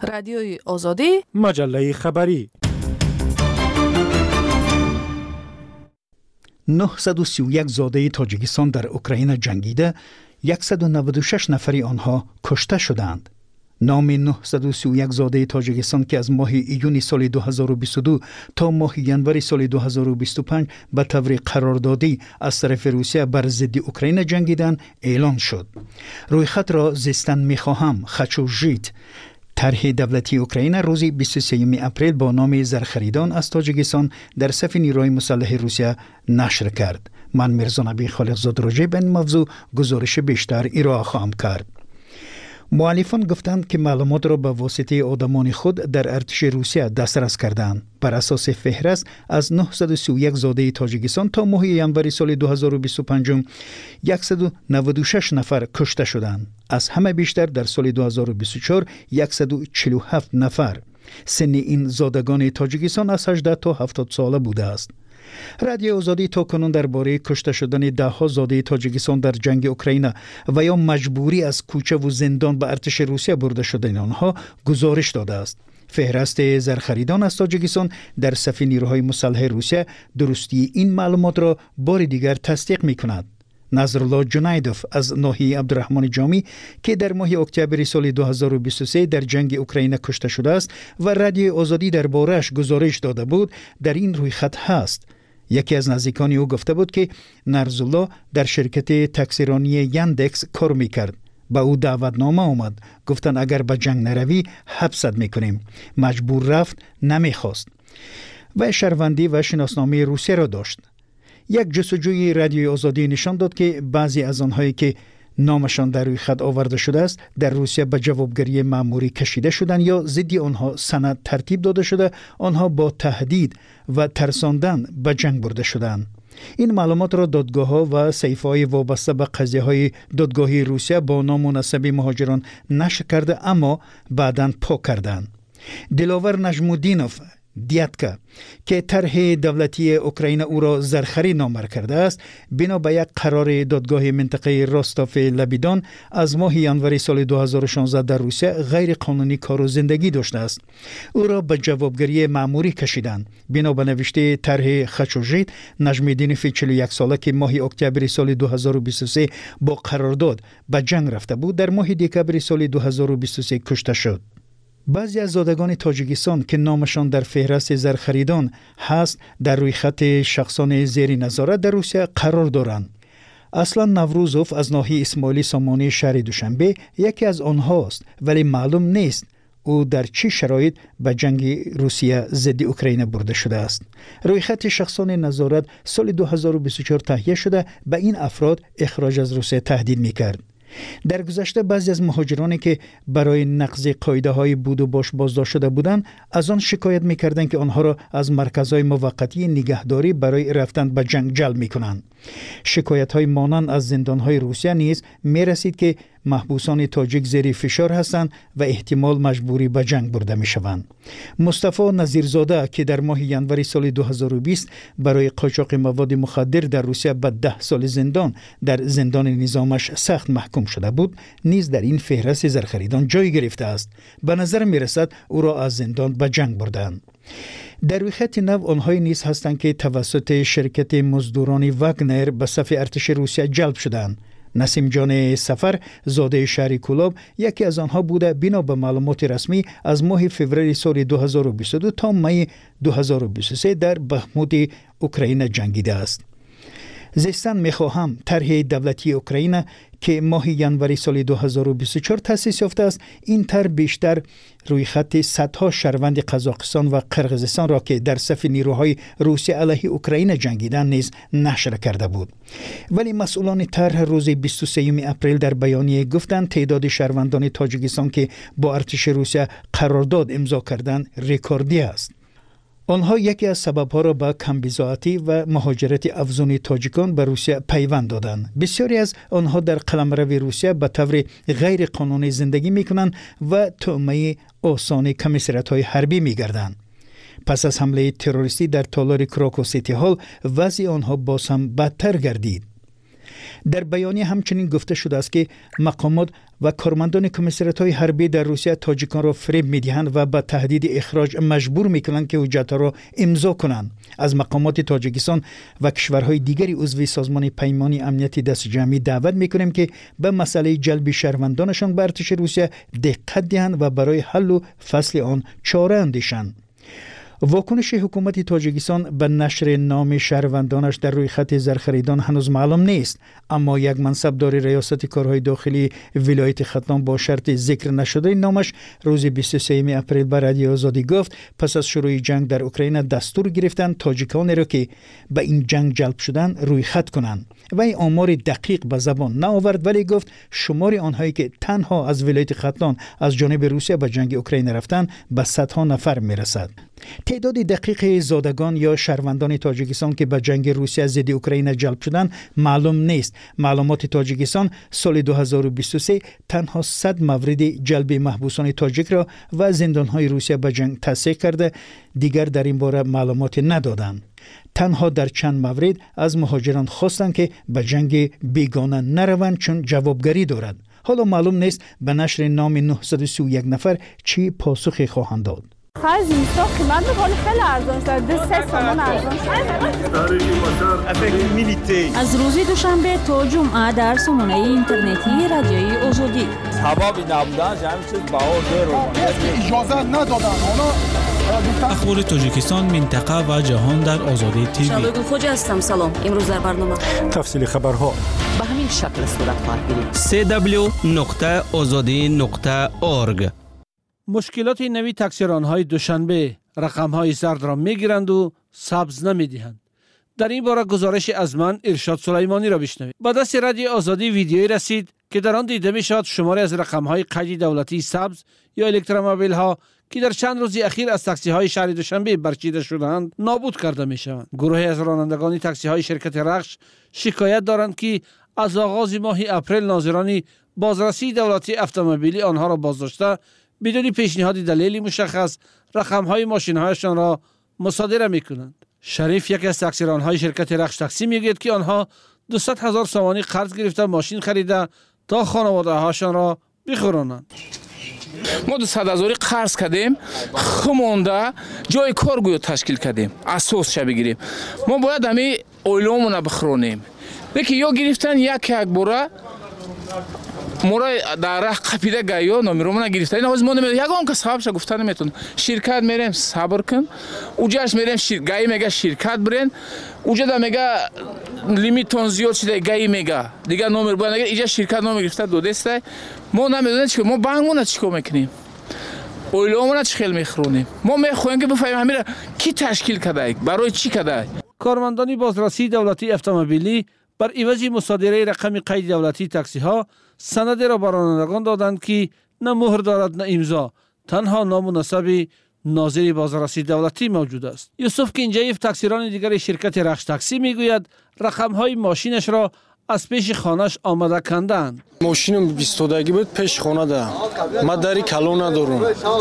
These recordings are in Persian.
رادیوی آزادی مجله خبری 931 زاده تاجیکستان در اوکراین جنگیده 196 نفری آنها کشته شدند. نام 931 زاده تاجیکستان که از ماه ایون سال 2022 تا ماه ینور سال 2025 به طور قراردادی از طرف روسیه بر ضد اوکراین جنگیدند اعلان شد. رویخط را زیستن می‌خواهم خچوژیت طرح دولتی اوکراین روز 23 اپریل با نام زرخریدان از تاجیکستان در صف نیروهای مسلح روسیه نشر کرد. من میرزا نبی خالقزاد راجع به این موضوع گزارش بیشتر ارائه خواهم کرد. مؤلفان گفتند که معلومات را به واسطه آدمان خود در ارتش روسیه دسترس کردند. بر اساس فهرست از 931 زاده تاجیکستان تا ماه ینور سال 2025 196 نفر کشته شدند. از همه بیشتر در سال 2024 147 نفر. سن این زادگان تاجیکستان از 18 تا 70 ساله بوده است. رادیو آزادی تا کنون درباره کشته شدن ده‌ها زاده تاجیکستان در جنگ اوکراین و یا مجبوری از کوچه و زندان به ارتش روسیه برده شدن آنها گزارش داده است. فهرست زرخریدان از تاجیکستان در صف نیروهای مسلح روسیه درستی این معلومات را بار دیگر تصدیق می‌کند. نظرالله جنیدوف از ناحیه عبدالرحمن جامی که در ماه اکتبر سال 2023 در جنگ اوکراین کشته شده است و رادیو آزادی درباره‌اش گزارش داده بود در این روی خط هست. یکی از نزدیکان او گفته بود که نظرالله در شرکت تاکسیرانی یندکس کار میکرد. با او دعوتنامه آمد. گفتن اگر به جنگ نروی حبست میکنیم. مجبور رفت، نمیخواست. و شهروندی و شناسنامه روسیه را داشت. یک جستجوی رادیوی آزادی نشان داد که بعضی از آنهایی که نامشان در روی خط آورده شده است در روسیه به جوابگری مأموری کشیده شدند یا ضد آنها سند ترتیب داده شده، آنها با تهدید و ترساندن به جنگ برده شدند. این معلومات را دادگاه‌ها و صحیفه‌های وابسته به قضیه‌های دادگاهی روسیه با نام و نسب مهاجران نشر کرده اما بعداً پاک کردند. دلاور نجمودینوف دیاتکا که طرح دولتی اوکراین او را زرخری نامور کرده است، بنا به یک قرار دادگاه منطقه راستاف لبیدان از ماه ینور سال 2016 در روسیه غیر قانونی کار و زندگی داشته است. او را به جوابگری مأموری کشیدند. بنا به نوشته طرح خچوژیت، نجمودینوف 41 ساله که ماه اکتبر سال 2023 با قرارداد به جنگ رفته بود در ماه دکبر سال 2023 کشته شد. بعضی از زادگان تاجیکستان که نامشان در فهرست زرخریدان هست در روی خط شخصان زیر نظارت در روسیه قرار دارند. اصلا نوروزوف از ناحیه اسماعیلی سامانی شهر دوشنبه یکی از آنهاست، ولی معلوم نیست او در چه شرایط به جنگ روسیه ضد اوکراین برده شده است. روی خط شخصان نظارت سال 2024 تهیه شده به این افراد اخراج از روسیه تهدید می‌کرد. در گذشته بعضی از مهاجرانی که برای نقض قاعده‌های بود و باش بازداشت شده بودند از آن شکایت می‌کردند که آنها را از مرکزهای موقتی نگهداری برای رفتن به جنگ جلب می‌کنند. شکایت‌های مانند از زندان‌های روسیه نیز می‌رسید که محبوسان تاجیک زیر فشار هستند و احتمال مجبوری به جنگ برده می‌شوند. مصطفی نظیرزاده که در ماه ینور سال 2020 برای قاچاق مواد مخدر در روسیه به 10 سال زندان در زندان نظامش سخت محکوم شده بود، نیز در این فهرست زرخریدان جای گرفته است. به نظر می‌رسد او را از زندان به جنگ بردند. در روی خط نو آنهایی نیز هستند که توسط شرکت مزدوران واگنر به صف ارتش روسیه جلب شدند. نسیم جان سفر زاده شهر کولاب یکی از آنها بوده. بنا به معلومات رسمی از ماه فوریه سال 2022 تا می 2023 در بخمود اوکراین جنگیده است. زیستن می‌خواهم طرح دولتی اوکراین که ماه ینور سال 2024 تأسیس یافته است، این طرح بیشتر روی خط صدها شهروند قزاقستان و قرقیزستان را که در صف نیروهای روسیه علیه اوکراین جنگیدند نیز نشر کرده بود. ولی مسئولان طرح روز 23 اپریل در بیانیه گفتند تعداد شهروندان تاجیکستان که با ارتش روسیه قرارداد امضا کردند رکوردی است. آنها یکی از سببها را به کمبزاعتی و مهاجرت افزون تاجیکان به روسیه پیوند دادند. بسیاری از آنها در قلمرو روسیه به طور غیر قانونی زندگی میکنند و طعمه آسان کمیسریت‌های حربی میگردند. پس از حمله تروریستی در تالار کراکو سیتی هال وضع آنها باز هم بدتر گردید. در بیانیه همچنین گفته شده است که مقامات و کارمندان کمیسریات‌های حربی در روسیه تاجیکان را فریب می‌دهند و به تهدید اخراج مجبور می‌کنند که حجت‌ها را امضا کنند. از مقامات تاجیکستان و کشورهای دیگری عضو سازمان پیمان امنیتی دست جمعی دعوت می‌کنیم که به مسئله جلب شهروندانشان به ارتش روسیه دقت دهند و برای حل و فصل آن چاره اندیشند. واکنش حکومت تاجیکستان به نشر نام شهروندانش در روی خط زرخریدان هنوز معلوم نیست، اما یک منصبدار ریاست کارهای داخلی ولایت ختلان با شرط ذکر نشده نامش روز 23 اپریل به رادیو آزادی گفت پس از شروع جنگ در اوکراین دستور گرفتند تاجیکانی را که به این جنگ جلب شدن روی خط کنند. و این آمار دقیق به زبان نآورد، ولی گفت شمار آنهایی که تنها از ولایت ختلان از جانب روسیه به جنگ اوکراین رفتند به صدها نفر میرسد. تعداد دقیق زادگان یا شهروندان تاجیکستان که به جنگ روسیه ضد اوکراین جلب شدند معلوم نیست. معلومات تاجیکستان سال 2023 تنها 100 مورد جلب محبوسان تاجیک را و زندانهای روسیه به جنگ تصدیق کرده، دیگر در این باره معلومات ندادند. تنها در چند مورد از مهاجران خواستند که به جنگ بیگانه نروند چون جوابگری دارد. حالا معلوم نیست به نشر نام 931 نفر چی پاسخی خواهند داد. خرج اینستا قیمت می‌کنه خیلی ارزان شده، 3 تومان ارزان شده. از روز دوشنبه تا جمعه در سامانه اینترنتی رادیوی آزادی. حبابی نبودن همین چیز باور رو اجازه ندادن. اخبار تاجیکستان، منطقه و جهان در آزادی تیوی. شبگل خوجا هستم. سلام. امروز در برنامه تفصیل خبرها به همین شکل صورت خواهد گرفت. www.azadi.org. مشکلات نوی تاکسیران‌های دوشنبه رقم‌های زرد را می‌گیرند و سبز نمی‌دهند. در این باره گزارش از من ارشاد سلیمانی را بشنوید. با دست رادیو آزادی ویدیویی رسید که در آن دیده می‌شود شماری از رقم‌های قید دولتی سبز یا الکترومبیل‌ها که در چند روز اخیر از تاکسی‌های شهر دوشنبه برچیده شدند نابود کرده می‌شوند. گروهی از رانندگان تاکسی‌های شرکت رخش شکایت دارند که از آغاز ماه اپریل ناظران بازرسی دولتی اتومبیلی آنها را بازداشته بدون پیشنهاد دلیلی مشخص رقم‌های ماشین‌هایشان را مصادره می‌کنند. شریف یکی از تاکسیران‌های شرکت رخش تاکسی میگوید که آنها 200,000 سومانی قرض گرفته ماشین خریده تا خانواده‌هاشان را بخورانند. ما 200,000 قرض کردیم، خمونده جای کارگوی تشکیل کردیم، اساس شب بگیریم. ما باید همین اویلامون بخورونیم. لیکن یا گرفتن یک بوره مورا در راه قپیده گایا نمیرومون گرفتن. این آواز ما نمیاد. یگان که صاحبش گفتن نمیتون. شرکت میریم صبر کن. اوجاش میریم گای میگه شرکت برین. اوجا دا میگه لیمیتون زیاد شده گای میگه. دیگه نمبر باید نگیر. اینجا شرکت نمبر گرفته دو دسته. ما نمیدونیم چیکار. ما بانکمون چیکار میکنیم. اویلامون چی خیل میخرونیم. ما میخوایم که بفهمیم همین کی تشکیل کرده برای چی کرده. کارمندان بازرسی دولتی اتومبیلی بر عوض مصادره رقم قید دولتی تاکسی ها سند را به رانندگان دادند که نه مهر دارد نه امضا، تنها نام و نسب ناظر بازرسی دولتی موجود است. یوسف کنجیف تاکسیران دیگر شرکت رخش تاکسی میگوید رقم های ماشینش را از پیش خانهش آماده کندند. ماشینم 20 دقیقه بود پیش خانه ده. ما دری کلو ندارم.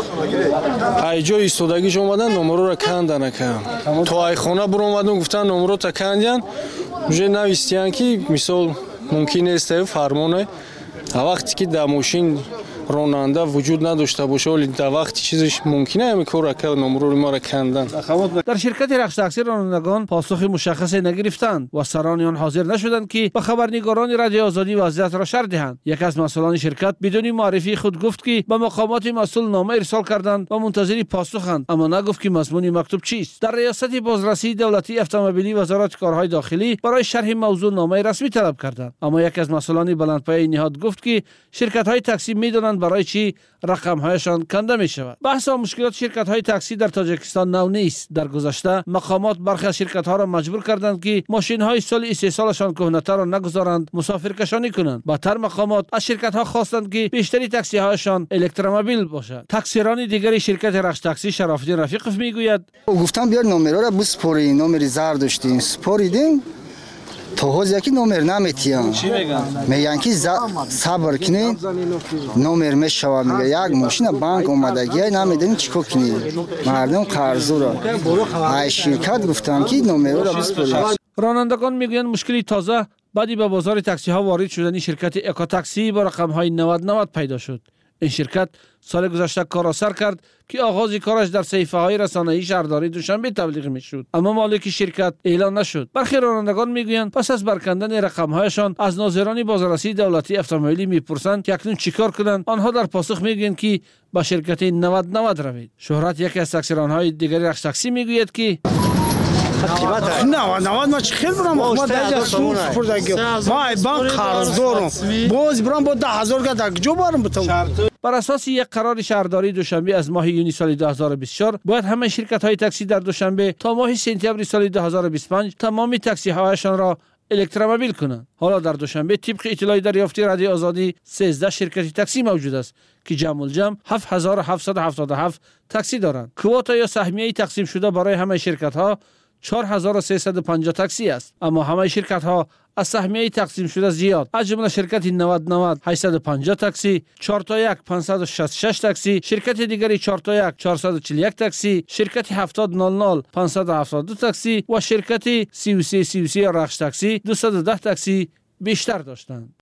ایجا 20 دقیقه اومدن نمره را کندن نکردن. تو ای خانه برو اومدن گفتن نمره تا کندن. вже نویستیان که مثال ممکن است فرمانه وقتی که در ماشین راننده وجود نداشته باشه ولی در وقتی چیزش ممکنه همین کار که نمره ما را کندن. در شرکت رخش تاکسی رانندگان پاسخ مشخصی نگرفتند و سران آن حاضر نشدند که به خبرنگاران رادیو آزادی وضعیت را شرح دهند. یک از مسئولان شرکت بدون معرفی خود گفت که به مقامات مسئول نامه ارسال کردند و منتظر پاسخند، اما نگفت که مضمون مکتوب چیست. در ریاست بازرسی دولتی اتومبیلی وزارت کارهای داخلی برای شرح موضوع نامه رسمی طلب کردند، اما یک از مسئولان بلندپایه نهاد گفت که شرکت های تاکسی میدونند برای چی رقم هایشان کنده می شود. بحث و مشکلات شرکت های تاکسی در تاجیکستان نو نیست. در گذشته مقامات برخی از شرکت ها را مجبور کردند که ماشین های سال 3 سالشان کهنه‌تر را نگذارند مسافرکشانی کنند. بعدتر مقامات از شرکت ها خواستند که بیشتری تاکسی هایشان الکترومبیل باشد. تاکسیران دیگری شرکت رخش تاکسی شراف‌الدین رفیقов میگوید گفتم بیار نمره را بسپاری، نمر زرد داشتیم سپاریدیم تا حاضر یکی نمر نمیتیم. میگن که صبر کنین نمر میشود. میگه یک ماشین بانک اومدگی نمیدونیم چیکار کنیم. مردم قرضو را شرکت گفتن که نمر را بسپارید. رانندگان میگویند مشکلی تازه بعدی به بازار تاکسی ها وارد شدن شرکت اکو تاکسی با رقم های 90 پیدا شد. این شرکت سال گذشته کار را سر کرد که آغاز کارش در صحیفه های رسانه‌ای شهرداری دوشنبه تبلیغ میشد، اما مالک شرکت اعلان نشد. برخی رانندگان میگویند پس از برکندن رقم هایشان از ناظران بازرسی دولتی اتومبیلی میپرسند که اکنون چیکار کنند. آنها در پاسخ میگویند که با شرکت 90 روید. شهرت یکی از تاکسیران‌های دیگری رخش تاکسی میگوید که نه 90 ما چه خیلی برام ما در سوق سپردگی ما بانک قرض دارم باز برام با 10000 که در جو برام بتم. بر اساس یک قرار شهرداری دوشنبه از ماه یونیو سال 2024 باید همه شرکت‌های تاکسی در دوشنبه تا ماه سپتامبر سال 2025 تمام تاکسی هایشان را الکترومبیل کنند. حالا در دوشنبه طبق اطلاعی دریافتی رادیو آزادی 13 شرکت تاکسی موجود است که جمع الجمع 7777 تاکسی دارند. کوتا یا سهمیه تقسیم شده برای همه شرکت‌ها 4350 تاکسی است، اما همه شرکت ها از سهمیه تقسیم شده زیاد، از جمله شرکت 90 850 تاکسی، 4 تا 1 566 تاکسی، شرکت دیگری 4 تا 1 441 تاکسی، شرکت 7000 572 تاکسی و شرکت 33 رخش تاکسی 210 تاکسی بیشتر داشتند.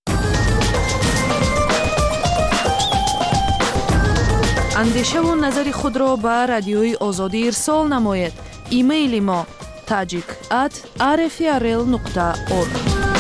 اندیشه و نظر خود را به رادیوی آزادی ارسال نمایید. ایمیل ما tajik@rfrl.org.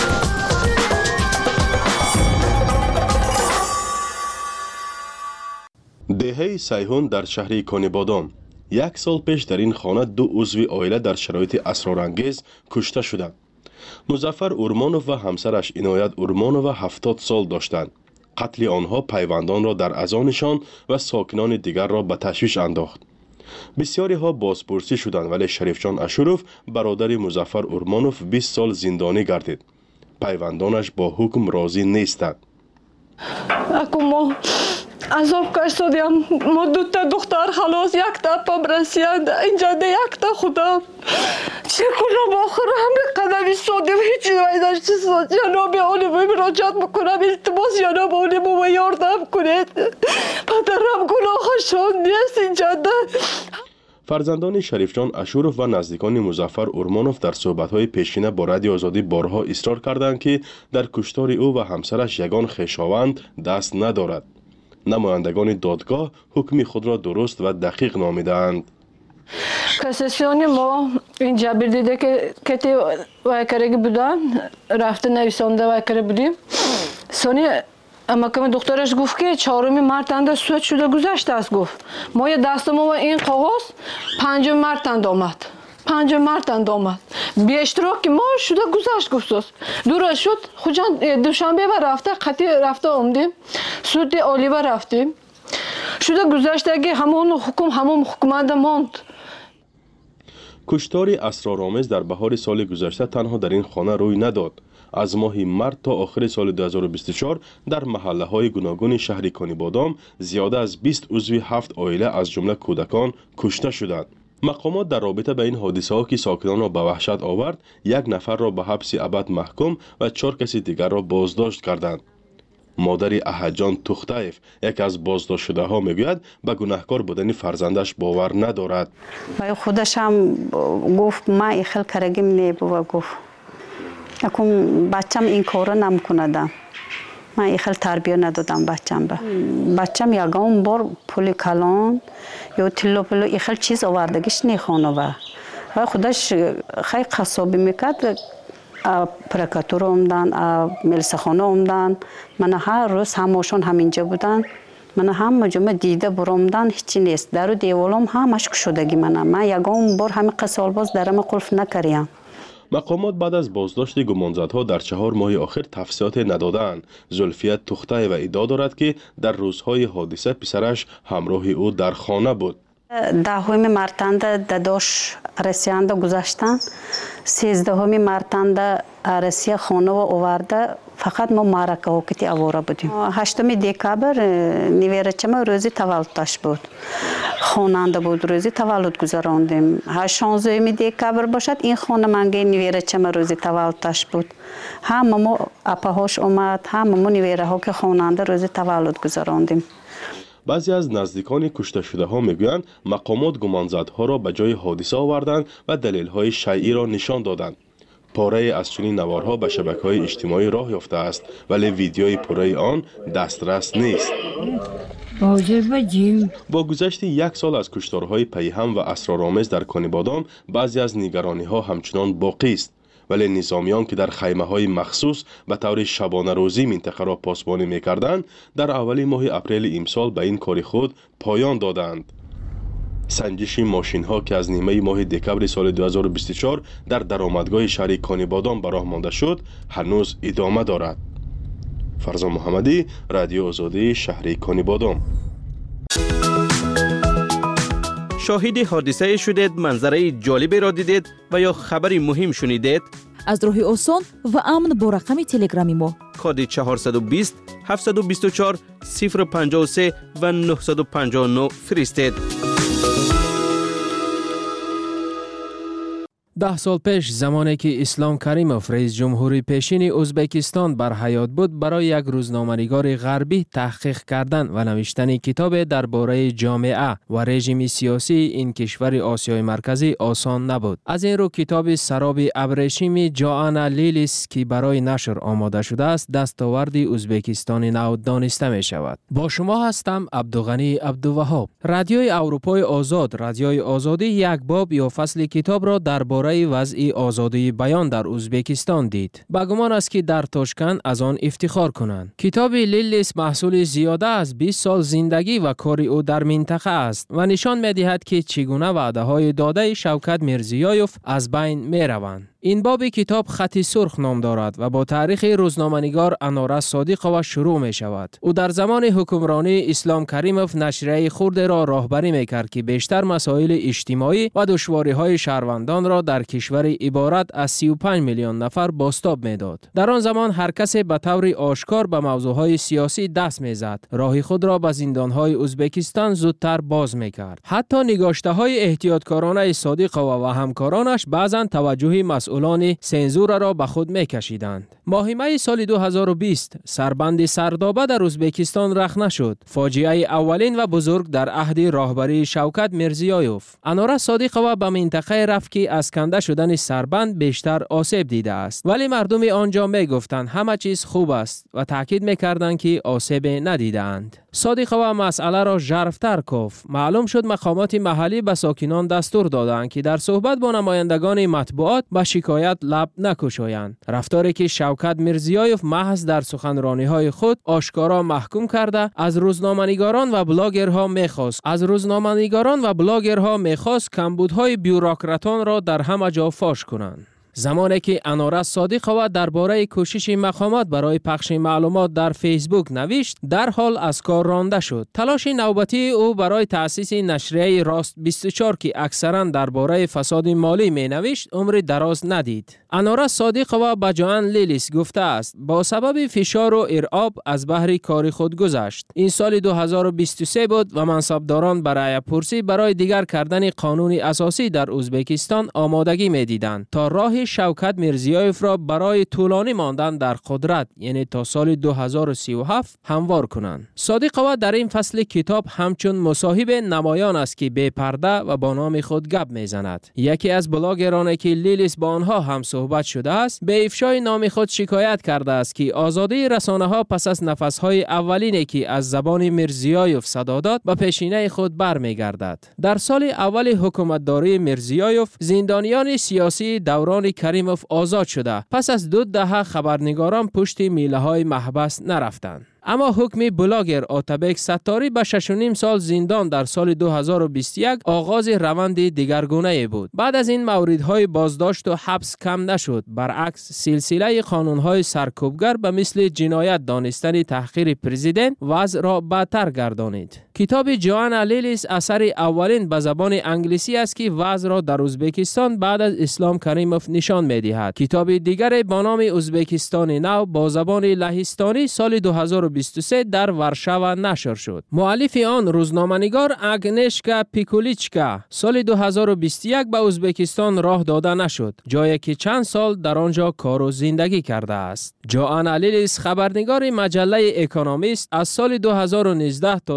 دهه سیهون در شهر کانیبادام. 1 سال پیش در این خانه 2 عضو عائله در شرایط اسرارانگیز کشته شدند. مظفر اورمانوف و همسرش عنایت اورمانوف 70 سال داشتند. قتل آنها پیوندان را در اذانشان و ساکنان دیگر را به تشویش انداخت. بسیاری ها بازپرسی شدند، ولی شریفجان اشوروف برادر مظفر اورمانوف 20 سال زندانی گردید. پیوندانش با حکم راضی نیستند. ما عذاب کشیدیم. ما 2 تا دختر خلاص، 1 تا پام رسید اینجا، 1 تا خودم چه کنم. آخر همه قدم ایستادیم، هیچ جایی داشت. جناب عالی مراجعت میکنم، التماس جناب عالی ما یاردم کنید. پدرم گناهشان نیست اینجا. فرزندان شریفجان اشوروف و نزدیکان مظفر اورمانوف در صحبت‌های پیشینه با رادیو آزادی بارها اصرار کردند که در کشتار او و همسرش یگان خویشاوند دست ندارد. نمایندگان دادگاه حکم خود را درست و دقیق نامیدند. کسیسیون ما اینجا دیده که کتی وایکرگی بودن، رفته نویسنده وایکره بودیم. سونی اما که دخترش گفت که 4 مارت سوت شده گذشته است. گفت ما یه دستم و این کاغذ 5 مارت آمد. 5 مارت آمد. بی اشتراک ما شده گذشت. گفت دور شد. خودجان دوشنبه رفته قطعی رفته آمدیم. سود عالی رفتیم. شده گذشته که همون حکومت ماند. کشتار اسرارآمیز در بهار سال گذشته تنها در این خانه روی نداد. از ماه مارت تا آخر سال 2024 در محله های گوناگون شهر کانیبادام زیاده از 20 عضو 7 عائله از جمله کودکان کشته شدند. مقامات در رابطه با این حادثه ها که ساکنان را به وحشت آورد، 1 نفر را به حبس ابد محکوم و 4 کسی دیگر را بازداشت کردند. مادر احدجان توختایف، یک از بازداشت شده ها میگوید به گناهکار بودن فرزندش باور ندارد. خودش هم گفت ما این خیلی کرگیم نیبو، گفت اکون بچم این کارو نمیکندم. من این خیلی تربیت ندادم بچم یگان بار پول کلان یا تلو پلو این خیلی چیز آوردگیش نیخونه و خودش خیلی قصابی میکرد. پرکاتور اومدن، ملسخانه اومدن، من هر روز همشون همینجا بودن. من هم جمعه دیده برومدن هیچی نیست. در و دیوالم همش کشودگی من یگان بار همین قسال باز درم قلف نکردم. مقامات بعد از بازداشت گمانزدها در 4 ماه آخر تفصیلات ندادند. زلفیه توختایف ادعا دارد که در روزهای حادثه پسرش همراه او در خانه بود. 10 مارت داداش رسیانده گذاشتن، 13 مارت رسی خانه و آورده. فقط ما معرکه وقتی آواره بودیم. 8 دکبر نیویرچم روزی تولدش بود. خواننده بود، روزی تولد گذراندیم. 16 دکبر باشد این خانمانگی نیویرچم روزی تولدش بود. هممون اپاهاش اومد، هممون نیویره ها که خواننده روزی تولد گذراندیم. بعضی از نزدیکان کشته شده ها میگویند مقامات گمانزدها را به جای حادثه آوردند و دلیل های شیعی را نشان دادند. پاره از چنین نوارها به شبکه‌های اجتماعی راه یافته است ولی ویدیوی پاره آن دسترس نیست. با گذشت 1 سال از کشتارهای پیهم و اسرارآمیز در کانیبادام بعضی از نگرانی‌ها همچنان باقی است. ولی نظامیان که در خیمه‌های مخصوص به طور شبانه روزی منطقه را پاسبانی می‌کردند در اول ماه اپریل امسال به این کار خود پایان دادند. سنجش ماشین‌ها که از نیمه ماه دکبر سال 2024 در درآمدگاه شهر کانیبادام به راه مانده شد هنوز ادامه دارد. فرزان محمدی، رادیو آزادی، شهر کانیبادام. شاهد حادثه شدید، منظره جالبی را دیدید و یا خبری مهم شنیدید؟ از راه آسان و امن با رقم تلگرامی ما کد 420 724 053 و 959 فرستید. 10 سال پیش زمانی که اسلام کریموف رئیس جمهوری پیشین ازبکستان بر حیات بود، برای یک روزنامه‌نگار غربی تحقیق کردن و نوشتن کتاب درباره جامعه و رژیم سیاسی این کشور آسیای مرکزی آسان نبود. از این رو کتاب سراب ابریشمی جوانا لیلیس که برای نشر آماده شده است دستاورد ازبکستان نو دانسته می شود. با شما هستم عبدالغنی عبدالوهاب. رادیوی اروپای آزاد، رادیوی آزادی یک باب یا فصل کتاب را درباره وضع آزادی بیان در ازبکستان دید. با گمان است که در تاشکند از آن افتخار کنند. کتاب لیلیس محصول زیاده از 20 سال زندگی و کار او در منطقه است و نشان می‌دهد که چگونه وعده‌های داده شوکت میرزیایوف از بین می‌روند. این باب کتاب خطی سرخ نام دارد و با تاریخ روزنامه‌نگار انوره صادقова شروع می شود. او در زمان حکمرانی اسلام کریموف نشریه خرد را راهبری می‌کرد که بیشتر مسائل اجتماعی و دشواری‌های شهروندان را در کشور عبارت از 35 میلیون نفر بازتاب می‌داد. در آن زمان هر کسی به طور آشکار به موضوعهای سیاسی دست می‌زد، راه خود را به زندان‌های ازبکستان زودتر باز می‌کرد. حتی نگاشته‌های احتیاطکارانه صادقова و همکارانش بعضاً توجه مسئولان سنزور را به خود می‌کشیدند. ماه می سال 2020 سربند سردابه در ازبکستان رخنه شد. فاجعه اولین و بزرگ در عهد راهبری شوکت میرزیایوف. انوره صادقова به منطقه رفت که از کنده شدن سربند بیشتر آسیب دیده است، ولی مردم آنجا میگفتند همه چیز خوب است و تاکید میکردند که آسیب ندیدند. صادقова مسئله را ژرف‌تر گفت. معلوم شد مقامات محلی به ساکنان دستور دادند که در صحبت با نمایندگان مطبوعات به شکایت لب نکشایند. رفتاری که شوکت میرزیایوف محض در سخنرانی‌های خود آشکارا محکوم کرده از روزنامه‌نگاران و بلاگرها می‌خواست کمبودهای بیوروکراتان را در همه جا فاش کنند. زمانی که انوره صادقова درباره کوشش مقامات برای پخش معلومات در فیسبوک نوشت، در حال از کار رانده شد. تلاش نوبتی او برای تأسیس نشریه راست 24 که اکثرا درباره فساد مالی می نوشت عمر دراز ندید. انوره صادقова به جوانا لیلیس گفته است با سبب فشار و ارعاب از بحر کار خود گذشت. این سال 2023 بود و منصبداران برای پرسی برای دیگر کردن قانون اساسی در ازبکستان آمادگی می دیدند تا راه شوکت میرزیایوف را برای طولانی ماندن در قدرت یعنی تا سال 2037 هموار کنند. صادقова در این فصل کتاب همچون مصاحب نمایان است که بی پرده و با نام خود گپ میزند. یکی از بلاگرانی که لیلیس با آنها هم صحبت شده است به افشای نام خود شکایت کرده است که آزادی رسانه ها پس از نفسهای اولینی که از زبان میرزیایوف صدا داد به پیشینه خود برمیگردد. در سال اول حکومتداری میرزیایوف زندانیان سیاسی دوران کریموف آزاد شده. پس از 2 دهه خبرنگاران پشت میله های محبس نرفتند. اما حکم بلاگر آتابک ستاری به 6.5 سال زندان در سال 2021 آغاز روند دیگرگونه بود. بعد از این موردهای بازداشت و حبس کم نشد. برعکس سلسله قانونهای سرکوبگر به مثل جنایت دانستن تحقیر پرزیدنت وضع را بدتر گردانید. کتاب جوانا لیلیس اثر اولین به زبان انگلیسی است که وضع را در ازبکستان بعد از اسلام کریموف نشان می‌دهد. کتاب دیگر با نام ازبکستان نو با زبان لهستانی سال 2022 2023 در ورشاو نشر شد. مؤلف آن روزنامه‌نگار اگنشکا پیکولیچکا سال 2021 به ازبکستان راه داده نشد، جایی که چند سال در آنجا کار و زندگی کرده است. جوان لیلیس خبرنگار مجله اکونومیست از سال 2019 تا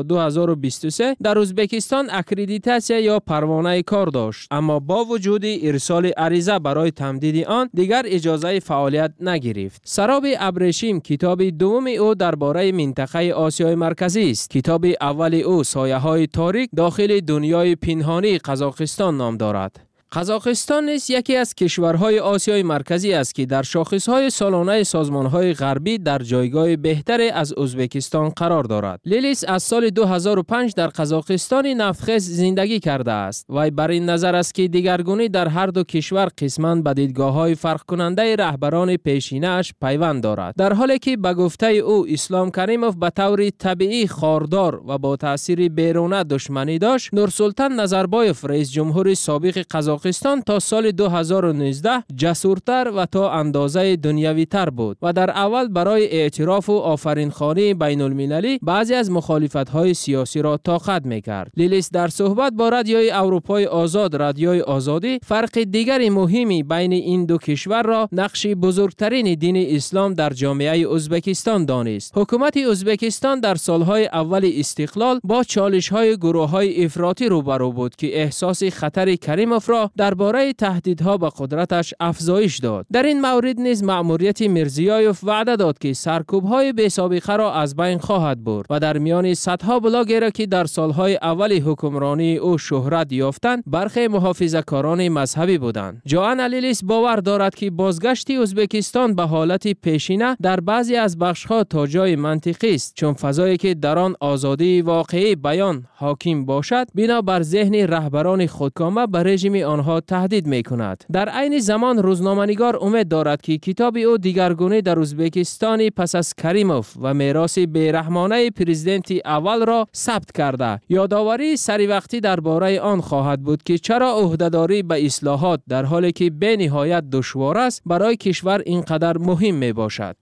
2023 در ازبکستان اکریدیتاسیا یا پروانه کار داشت، اما با وجود ارسال عریضه برای تمدید آن دیگر اجازه فعالیت نگرفت. سراب ابریشم کتاب دوم او درباره منطقه آسیای مرکزی است. کتاب اول او سایه‌های تاریک داخل دنیای پنهانی قزاقستان نام دارد. قزاقستان نیز یکی از کشورهای آسیای مرکزی است که در شاخصهای سالانه سازمانهای غربی در جایگاه بهتری از ازبکستان قرار دارد. لیلیس از سال 2005 در قزاقستان نفتخیز زندگی کرده است. وی بر این نظر است که دیگرگونی در هر دو کشور قسماً به دیدگاه‌های فرق کننده رهبران پیشینه‌اش پیوند دارد. در حالی که به گفته او اسلام کریموف به طور طبیعی خاردار و با تأثیر بیرونه دشمنی داشت، نورسلطان نظربایف رئیس جمهور سابق قزاقستان تا سال 2019 جسورتر و تا اندازه دنیوی تر بود و در اول برای اعتراف و آفرینخوانی بین المللی بعضی از مخالفت‌های سیاسی را طاقت می‌کرد. لیلیس در صحبت با رادیوی اروپای آزاد رادیوی آزادی فرق دیگر مهمی بین این دو کشور را نقش بزرگترین دین اسلام در جامعه ازبکستان دانست. حکومت ازبکستان در سالهای اول استقلال با چالش‌های گروه‌های افراطی روبرو بود که احساس خطر کریموف را درباره تهدیدها به قدرتش افزایش داد. در این مورد نیز مأموریت میرزیایوف وعده داد که سرکوب‌های بی‌سابقه را از بین خواهد برد و در میان صدها بلاگر که در سالهای اول حکمرانی او شهرت یافتند برخی محافظه‌کاران مذهبی بودند. جوان لیلیس باور دارد که بازگشت ازبکستان به حالت پیشینه در بعضی از بخش‌ها تا جای منطقی است، چون فضایی که در آن آزادی واقعی بیان حاکم باشد بنابر ذهن رهبران خودکامه به رژیم آنها تهدید می‌کند. در عین زمان روزنامه‌نگار امید دارد که کتاب او دیگرگونی در ازبکستان پس از کریموف و میراث بیرحمانه پرزیدنت اول را ثبت کرده یادآوری سری وقتی درباره آن خواهد بود که چرا عهده‌داری به اصلاحات در حالی که به نهایت دشوار است برای کشور اینقدر مهم میباشد.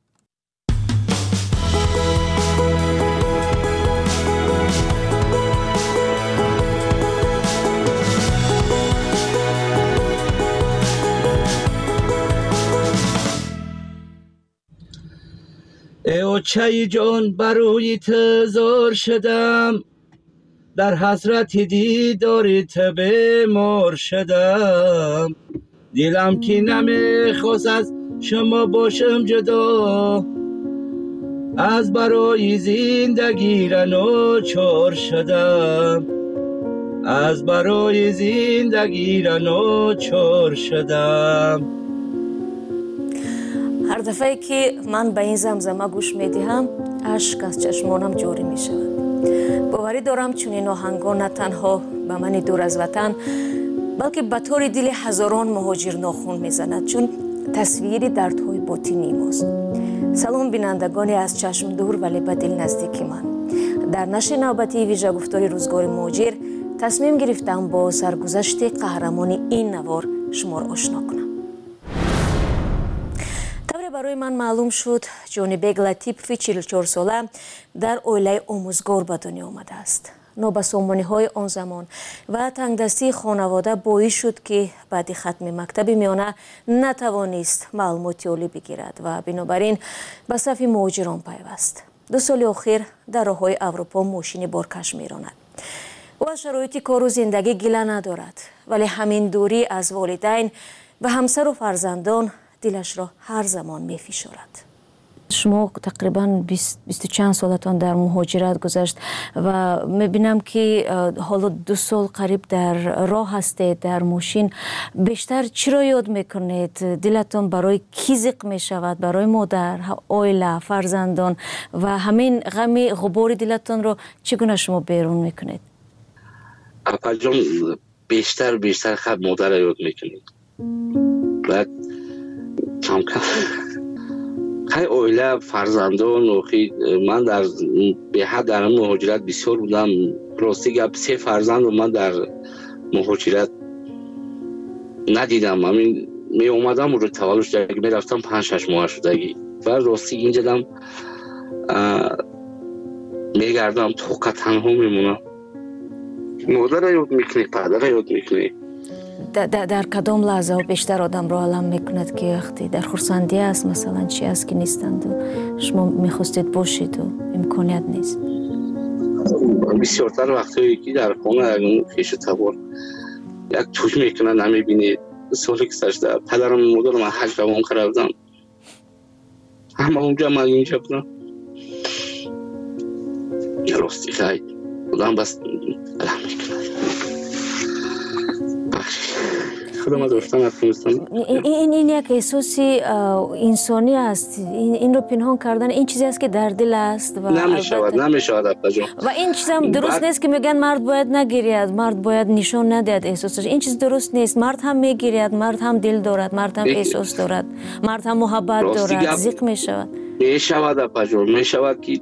ای چای جان برای تزار شدم، در حسرت دیدار بیمار شدم. دلم که نمیخواست از شما باشم جدا، از برای زندگی را ناچار شدم. از برای زندگی را ناچار شدم. هر دفعه که من به این زمزمه گوش میدهم اشک از چشمانم جاری می شود. باوری دارم چون این آهنگا نه تنها به من دور از وطن بلکه به طور دل هزاران مهاجر ناخون میزند، چون تصویری دردهای باطنی ماست. سلام بینندگانی از چشم دور ولی به دل نزدیک من. در نشر نوبتی ویژه گفتار روزگار مهاجر تصمیم گرفتم با سرگذشت قهرمان این نوار شما را آشنا کنم. برای من معلوم شد جونی بیگ لطیفی 44 ساله در اویله آموزگار به دنیا آمده است. نابسامانی های آن زمان و تنگدستی خانواده باعث شد که بعد ختم مکتب میانه نتوانست معلوماتی عالی بگیرد و بنابراین به صف مهاجران پیوست. 2 سال اخیر در راههای اروپا ماشین بارکش میراند. او از شرایط کار و زندگی گله ندارد، ولی همین دوری از والدین و همسر و فرزندان دلش را هر زمان می فشارد. شما تقریبا 20 چند سالتان در مهاجرت گذشت و میبینم که حالا 2 سال قریب در راه هستید در ماشین. بیشتر چی را یاد میکنید؟ دلتان برای کی زیق میشود؟ برای مادر، عائله، فرزندان و همین غم غبار دلتان را چگونه شما بیرون میکنید؟ اپا جان بیشتر خب مادر را یاد میکنید. بعد کم خیلی عائله فرزندان و من به حد در مهاجرت بسیار بودم. راستی گپ 3 فرزند و من در مهاجرت ندیدم. همین می اومدم رو تولدش می رفتم 5-6 ماه شدگی و راستی اینجا دم میگردم تو تنها میمونم. مادر یاد میکنی، پدر یاد میکنی. در کدام لحظه بیشتر آدم رو علم میکند که وقتی در خرسندی است مثلا چی است که نیستند و شما میخواستید باشید و امکانیت نیست؟ بسیارتر وقتی که در خانه اگه خیش تبار یک توی میکنن نمیبینید. سالی که سشده پدرم و مادرم حج روان کردم، همه اونجا من اینجا بودم. یه راستی خیلی بودم بس علم میکنن. خودم دوستان افغانستان. این یک احساسی انسانی است. این رو پنهان کردن این چیزی است که در دل است و نمیشود ابجا. و این چیز هم درست نیست که میگن مرد باید نگیرید، مرد باید نشان ندهد احساسش. این چیز درست نیست. مرد هم میگیرد، مرد هم دل دارد، مرد هم احساس دارد، مرد هم محبت دارد. زیق میشود. میشود ابجا، میشود که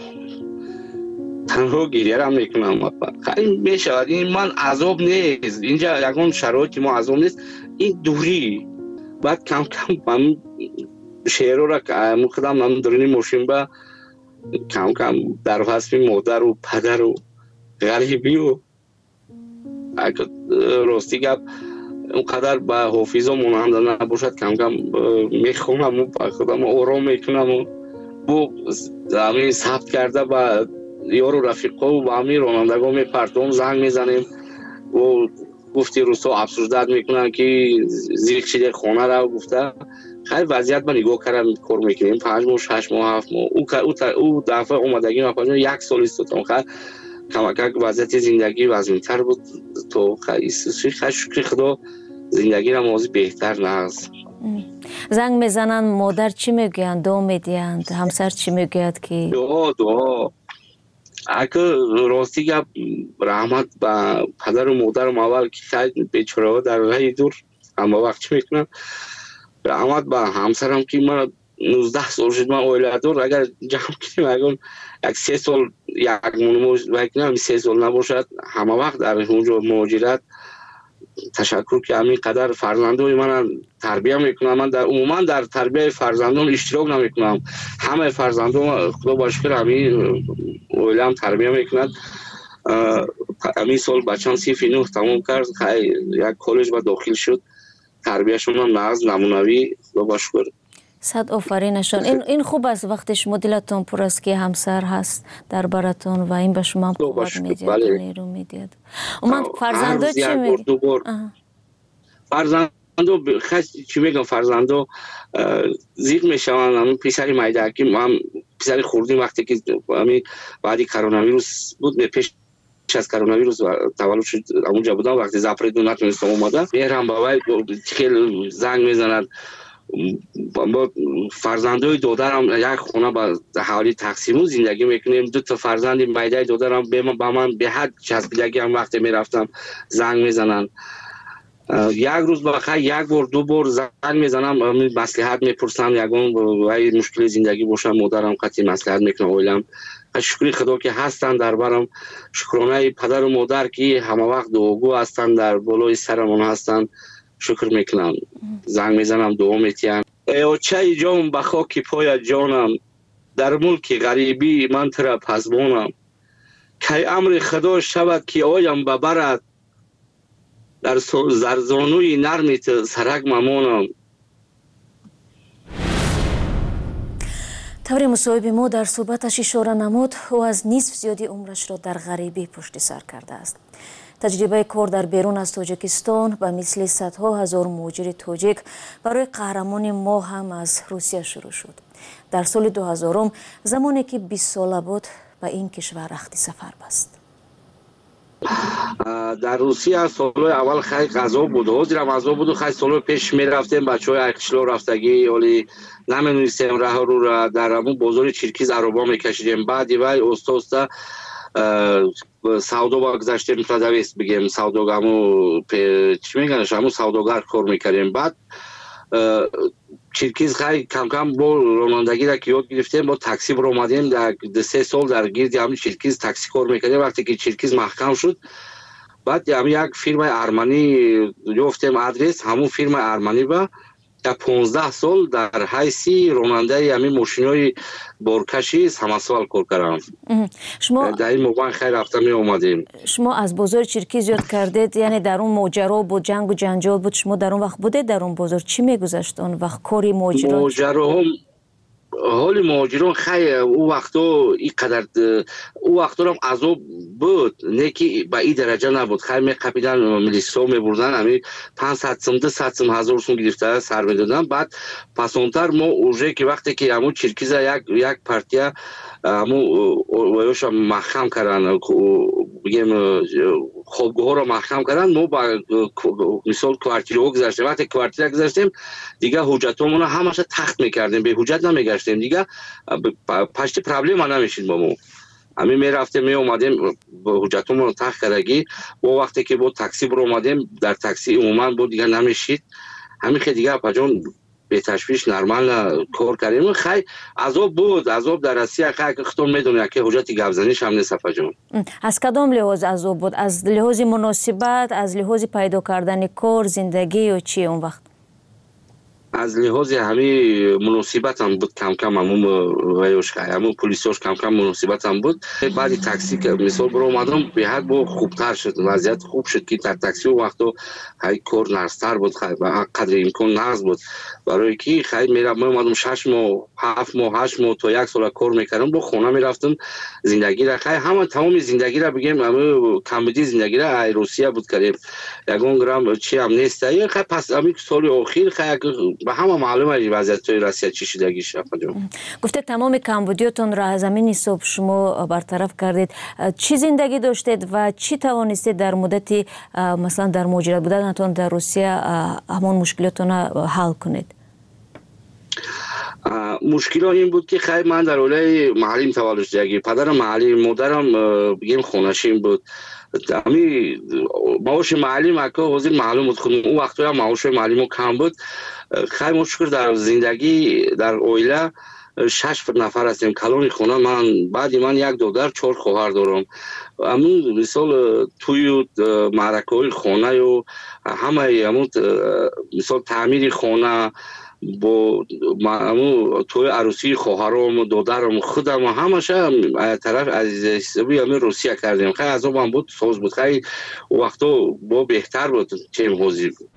تنها گریه را میکنم. خیلی میشود. این من عذاب نیست. اینجا یکون شرایطی ما عذاب نیست. این دوری بعد کم کم من شعر را مقدم من درونی ماشین با کم کم در وصف مادر و پدر و غریبی و اگر راستی گپ اونقدر به حافظ و منهمده نباشد کم کم میخونم و خودم آرام میکنم و بو همین ثبت کرده با یارو رفیقا و با همین رانندگاه میپرتم زنگ میزنیم و گفتی روستا افسردت میکنن که زیر چیده خانه را گفته خیلی وضعیت با نگاه کردم کار میکنیم 5 ماه 6 ماه 7 ماه او دفعه اومدگی ما 1 سال استودم خیلی کمک وضعیت زندگی وضعیتر بود تو خیلی شکر خدا زندگی را موضوع بهتر نهست. زنگ میزنن مادر چی میگویند؟ دعا میدهند؟ همسر چی میگوید که دعا اگه راستی گپ رحمت با پدر و مادرم اول که خیلی بیچاره در راه دور اما وقت چی میکنم رحمت با همسرم که من 19 سال شد من اویله دور اگر جمع کنیم اگر 3 سال یک مونموز وکنم 3 سال نباشد همه وقت در اونجا مهاجرت تشکر که همین قدر فرزندان من تربیه میکنم. من در عموما در تربیه فرزندان اشتراک نمیکنم. همه فرزندان خدا با شکر همین اویلم تربیه میکنند. همین سال بچه‌م صف 9 تمام کرد یک کالج با داخل شد. تربیهشون هم ناز نمونوی خدا با شکر. صد آفرینشان. این خوب است وقتی شما دلتون پر است که همسر هست در براتون و این به شما هم قوت میدید و نیرو میدید. من فرزندو چی میگی؟ فرزندو چی میگم فرزندو زیق میشوند. همون پسر مایدکی من پسر خوردیم وقتی که همین بعدی کرونا ویروس بود پیش از کرونا ویروس تولد شد اونجا بودم وقتی زپر دو نتونستم اومدم میرم بابای خیلی زنگ میزنند با فرزندای دادرم یک خونه با حوالی تقسیم زندگی میکنیم. 2 تا فرزند مایدای دادرم با من به حد چسبیدگی هم وقتی میرفتم زنگ میزنن. یک روز بخیر 1 بار 2 بار زنگ میزنم مصلحت میپرسم یگون وای مشکل زندگی باشم مادرم قطعی مصلحت میکنه اویلم شکر خدا که هستن در برم. شکرانه پدر و مادر که همه وقت دعاگو هستن در بالای سرمون هستن شکر میکنم. زنگ میزنم دعا میتیم. ای اوچه جان به خاک پای جانم در ملک غریبی من ترا پزبانم که امر خدا شود که آیم ببرد در زرزانوی نرمیت سرک ممانم. طور مصاحب ما در صحبتش اشاره نمود او از نصف زیادی عمرش را در غریبی پشت سر کرده است. تجربه کار در بیرون از تاجیکستان به مثل صدها هزار مهاجر تاجیک برای قهرمان ما هم از روسیه شروع شد. در سال 2000 زمانی که 20 ساله بود به این کشور رخت سفر بست. در روسیه سالهای اول خیلی غذا بود حاضرم غذا بود و خیلی سالهای پیش می رفتیم بچه های اکشلا رفتگی ولی نمی‌دونستیم راه رو را در همون بازار چرکیز عربا میکشیدیم. بعد وای استا سودا بگذاشتیم تا دویست بگیم سوداگامو چی میگنش همون سوداگر کار میکردیم. بعد چرکیز خیلی کم کم با رانندگی را که یاد گرفتیم با تاکسی بر اومدیم در 3 سال در گرد همین چرکیز تاکسی کار میکردیم. وقتی که چرکیز محکم شد بعد همین یک فیرم ارمنی گفتیم آدرس همون فیرم ارمنی با یا 15 سال در حیث راننده همین ماشینای بارکشی همسال کار کردم. شما در این موقع خیلی رفتم می اومدیم. شما از بازار چرکی زیاد کردید، یعنی در اون ماجرا بود، جنگ و جنجال بود، شما در اون وقت بودید در اون بازار؟ چی میگذشت اون وقت کاری ماجرا هم حال مهاجران خیلی او وقتا اینقدر او وقتا هم عذاب بود، نه که به این درجه نبود. خیلی میقپیدن ملیسا میبردن، همین 500 سوم 200 سوم 1000 سوم گرفته سر میدادن. بعد پسانتر ما اوجه که وقتی که همون چرکیزا یک پارتیا همون ویوش محکم کردن، بگیم خوابگاه را محکم کردن، ما با مثال کوارتیرها گذاشتیم. وقتی کوارتیر گذاشتیم دیگه حجتمون همش تخت میکردیم، به حجت نمیگشتیم دیگه، پشت پرابلم نمیشید با ما. همین میرفتیم می اومدیم با حجتمون تخت کردگی. با وقتی که با تاکسی برو اومدیم در تاکسی عموما بود دیگه نمیشید. همین که دیگه پجان به تشویش نرمال کار کردیم. خیلی عذاب بود، عذاب در روسیه خیلی خودتون میدونید که حجت گوزنیش هم نیست پجان. از کدام لحاظ عذاب بود؟ از لحاظ مناسبت، از لحاظ پیدا کردن کار، زندگی و چی اون وقت؟ از لحاظ همین مناسبت هم بود، کم کم همون ویوش همون پلیساش کم کم مناسبت هم بود. بعد تاکسی که مثال برو اومدم به حد با خوبتر شد، وضعیت خوب شد که در تاکسی و وقتا خیلی کار نرستر بود، قدر امکان نرس بود. برای که خیلی میرم اومدم 6 ماه 7 ماه 8 ماه تا 1 سال کار میکردم، با خونه میرفتم. زندگی را خیلی همه تمام زندگی را بگیم همون کمبودی زندگی را روسیه بود کردیم. یگان گرام چی هم نیست. خیلی پس همین سال اخیر خیلی به همه معلومه وضعیت توی روسیه چی شدگی شد. گفته تمام کمبودیاتون را از زمین حساب شما برطرف کردید. چی زندگی داشتید و چی توانستید در مدتی مثلا در مهاجرت بودنتون در روسیه همون مشکلاتون حل کنید؟ مشکل این بود که خیلی من در اولای محلیم تولد شدگی، پدرم محلی، مادرم بگیم خونشین بود. امی معاش معلم اکا حاضر معلوم بود خودم اون وقت هم معاش معلم کم بود. خیلی مشکل در زندگی در اویله 6 نفر هستیم کلون خونه. من بعد من 1 دختر 4 خواهر دارم. همون مثال توی معرکه خونه و همه همون مثال تعمیر خونه با همون توی عروسی خواهرام دخترم خودم همش طرف از حسابی همین روسیه کردیم. خیلی عذاب بود، سوز بود، خیلی وقتا با بهتر بود تیم حاضر بود.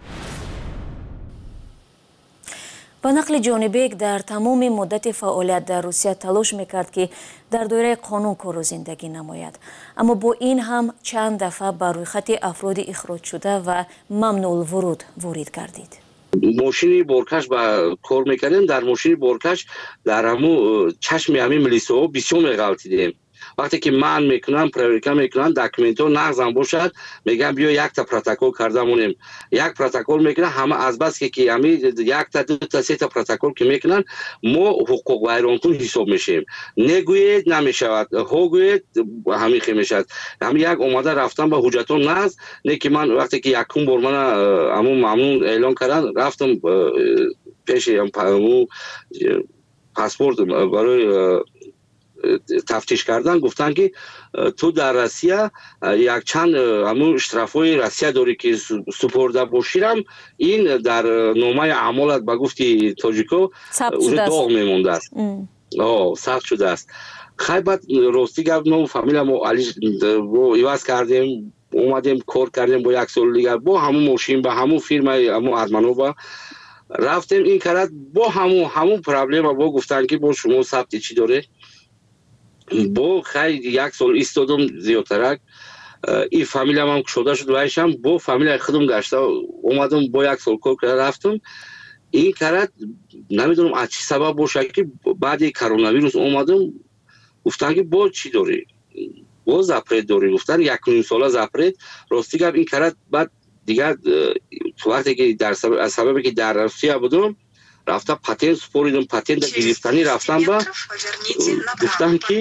با نقل جانبیک در تمام مدت فعالیت در روسیه تلاش میکرد که در دایره قانون کار و زندگی نماید، اما با این هم چند دفعه بر روی خط افراد اخراج شده و ممنوع الورود وارد گردید. ماشینی بارکش با کار میکردیم، در ماشینی بارکش در همون چشم همین ملیسا بسیار میغلطیدیم. وقتی که من میکنم پروریکا میکنم داکومنتو نقضم باشد میگم بیا 1 تا پروتکل کردمونیم، 1 پروتکل میکنن همه از بس که همین 1 تا 2 تا 3 تا پروتکل که میکنن ما حقوق ویرانتون حساب میشیم. نگوید نمیشود، هوگوید همین خیلی میشد. همین 1 اومده رفتم با حجتون نقض، نه که من وقتی که یکم بار من همون ممنون اعلان کردن رفتم پیش همون پاسپورت برای تفتیش کردن، گفتن که تو در روسیه یک چند همون اشترافای روسیه داری که سپرده باشیرم، این در نامه اعمالت به گفتی تاجیکو داغ میمونده است. سخت شده است. خیلی بعد راستی گفت ما فامیلم و علی ایواز کردیم، اومدیم کار کردیم با 1 سال دیگر با همون ماشین با همون فیرم همون ارمانووا رفتیم. این کرد با همون پرابلم با گفتن که با شما ثبت چی داره. با خیلی 1 سال ایستادم زیادترک. این فامیلم هم شده شد وایشم با فامیل خودم گشته اومدم با 1 سال کار کرده رفتم. این کرد نمیدونم از چی سبب باشه که بعد کرونا ویروس اومدم گفتن که با چی داری؟ با زپرت داری. گفتن 1.5 ساله زپرت. راستی گفت این کرد بعد دیگه تو وقتی که در سببی که در روسیه بودم رفتم پاتنت سپوریدم، پاتنت گرفتنی رفتم با گفتن که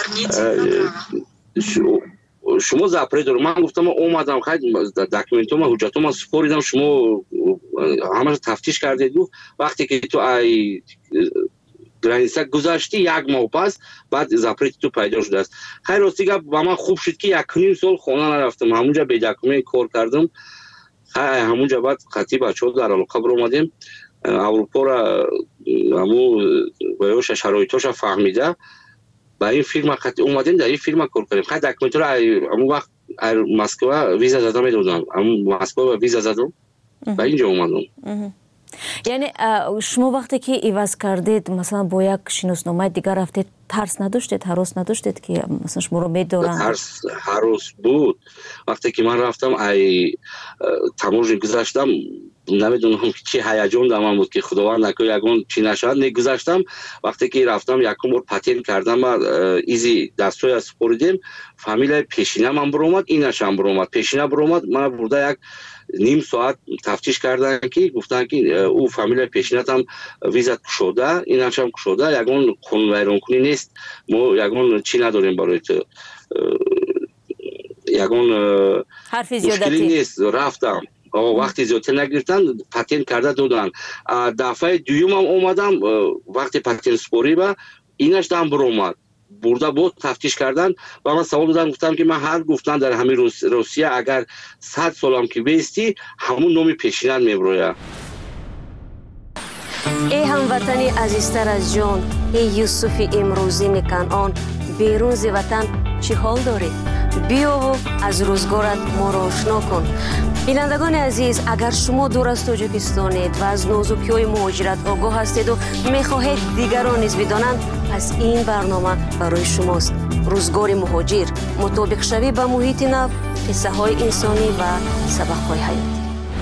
شما زپرت دارم. من گفتم اومدم خیلی داکومنتوم حجتوم سپوریدم، شما همه تفتیش کردید. وقتی که تو ای گرانیسه گذاشتی 1 ماه پس بعد زپرت تو پیدا شده است. خیلی راستی گفت با من خوب شد که 1.5 سال خونه نرفتم، همونجا به داکومنت کار کردم. همونجا بعد خطی بچه‌ها در علاقه بر اومدیم. اروپا را همو باید شرایطش فهمیده با این فیلم قطعی اومدیم در این فیلم کار کنیم. خیلی دکمنتور همون وقت مسکو ویزا زدم میدادم، همون مسکو ویزا زدم و اینجا اومدم. یعنی شما وقتی که عوض کردید مثلا با یک شناسنامه دیگر رفتید ترس نداشتید، هراس نداشتید که مثلا شما رو میدارن؟ ترس هراس بود. وقتی که من رفتم تماشا گذاشتم نمیدونم چی هیجان در من بود که خداوند نکنه یگان چی نشد. نگذاشتم وقتی که رفتم یکم بار پتین کردم و ایزی دستوی از سپردیم فامیل پیشینه من برآمد، اینش هم برآمد. پیشینه برآمد من برده یک نیم ساعت تفتیش کردن که گفتن که او فامیل پیشینت هم ویزا شده، اینش هم شده، یگان خون ویران کنی نیست، ما یگان چی نداریم برای تو، یگان مشکلی نیست. رفتم وقتی زیادتر نگرفتن پتین کرده دادن. دفعه دوم هم اومدم وقتی پتین سپوری با اینش دم برآمد برده بود تفتیش کردن و من سوال دادم گفتم که من هر گفتن در همین روسیه اگر 100 سالم که بیستی همون نومی پیشینت میبروید. ای هموطنی عزیزتر از جان، ای یوسف امروزین کنعان، بیرون ز وطن چی حال داری؟ بیا و از روزگارت ما را آشنا کن. بینندگان عزیز، اگر شما دور از تاجیکستانید و از نازکی‌های مهاجرت آگاه هستید و می‌خواهید دیگران نیز بدانند، پس این برنامه برای شماست. روزگار مهاجر، مطابق شوی با محیط نو، قصه‌های انسانی و سبق‌های حیاتی.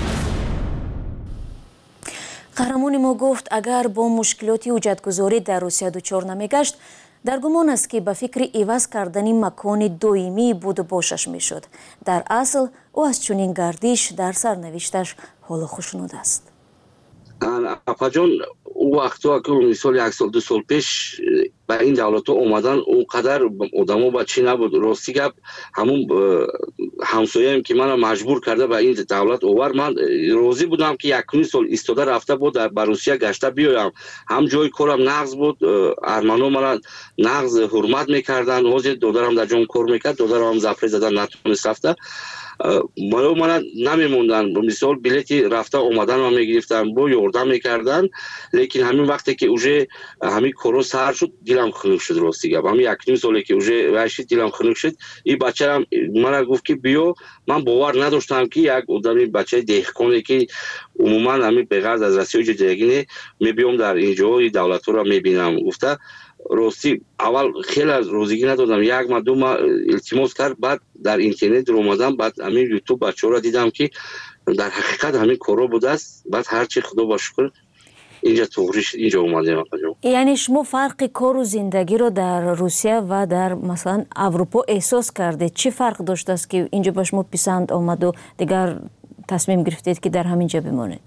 قهرمان ما گفت اگر با مشکلاتی حجتگذاری در روسیه دچار نمیگشت، در گمان است که به فکر عوض کردن مکان دائمی بود و باشش میشد. در اصل او از چنین گردش در سرنوشتش حال خوشنود است. اپا جان او وقتا که مثال یک سال دو سال پیش به این دولت ها اومدن اونقدر آدم ها بچی نبود. راستی گپ همون همسایه‌ام که من مجبور کرده به این دولت اوور، من راضی بودم که یک سال ایستاده رفته بود در روسیه گشته بیایم. هم جای کارم نقض بود، ارمنا من نقض حرمت میکردن، حاضر دادرم در جام کار میکرد، دادرم هم زفره زدن نتونست رفته. من نمیموندن، مثال بلیتی رفته اومدن و میگرفتن با یاردم میکردن. لیکن همین وقتی که اوجه همین کارو سر شد دلم خنک شد. راستی گپ همین یک نیم ساله که اوجه واشید دلم خنک شد. این بچه هم من گفت که بیا. من باور نداشتم که یک آدمی بچه دهقانی که عموما همین بغرض از رسیای زندگی میبیام در اینجا این دولت رو میبینم. گفته راستی اول خیلی از روزگی ندادم، یک ما دو ما التماس کرد، بعد در اینترنت رو اومدم، بعد همین یوتیوب بچه‌ها را دیدم که در حقیقت همین کارا بوده است. بعد هرچی خدا با شکر اینجا توریش اینجا اومدیم. یعنی شما فرق کار و زندگی رو در روسیه و در مثلا اروپا احساس کردید؟ چه فرق داشته است که اینجا به شما پسند آمد و دیگر تصمیم گرفتید که در همینجا بمانید؟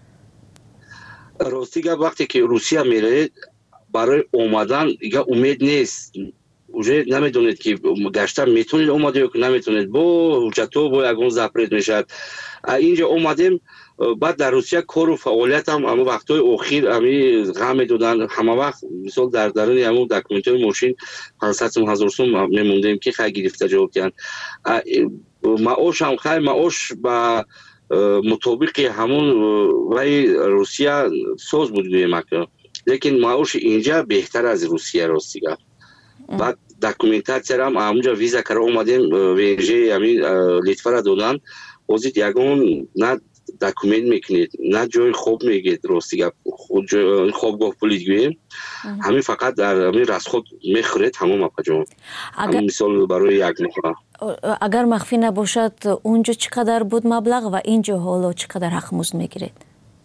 راستی وقتی که روسیه میرید برای اومدن دیگه امید نیست. اوجه نمیدونید که گشتن میتونید اومده یا نمیتونید، با حجتو با یگون زپرید میشد. اینجا اومدیم، بعد در روسیه کار و فعالیت هم اما وقتای اخیر همی غم میدادن. همه وقت مثال در درون همون دکومنتای ماشین 500,000 سوم میموندیم که خیلی گرفته جواب کردن. معاش هم خیلی معاش با مطابق همون وی روسیه سوز بود گویم که، لیکن معاش اینجا بهتر از روسیه. راستی گفت. بعد دکومنتاسیون هم همونجا ویزا کرده اومدیم، ویژه همین لیتوا را دادن. بازید یگون نه دکومنت میکنید نه جای خوب میگید. راستی گفت خوب گفت پولید گویم همین فقط در همین رسخود میخورید همون مپجون. همین مثال برای یک ماه. اگر مخفی نباشد اونجا چقدر بود مبلغ و اینجا حالا چقدر حق مزد میگیرید؟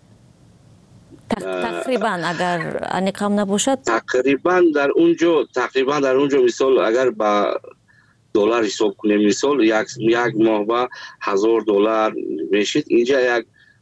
تقریبا اگر انقام نباشد تقریبا در اونجا مثال اگر با دلار حساب کنیم، مثال یک ماه با $1000 میشید. اینجا یک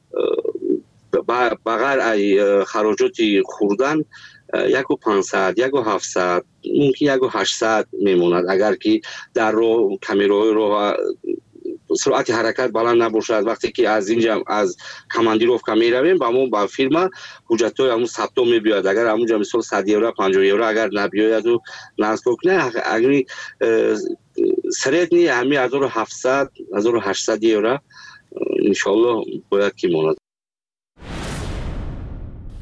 بغیر خراجات خوردن 1500 1700 ممکن 1800 میموند. اگر که در راه کامیرای راه سرعت حرکت بلند نباشد. وقتی که از اینجا از کماندیروفکا میرویم با همون با فیلم حجتای همون ثبت میبیاد. اگر همونجا مثلا 100 یورو 50 یورو اگر نبیاید و نصب کنه، اگر سریعت نی همین 1700 1800 یورو ان شاء الله باید که ماند.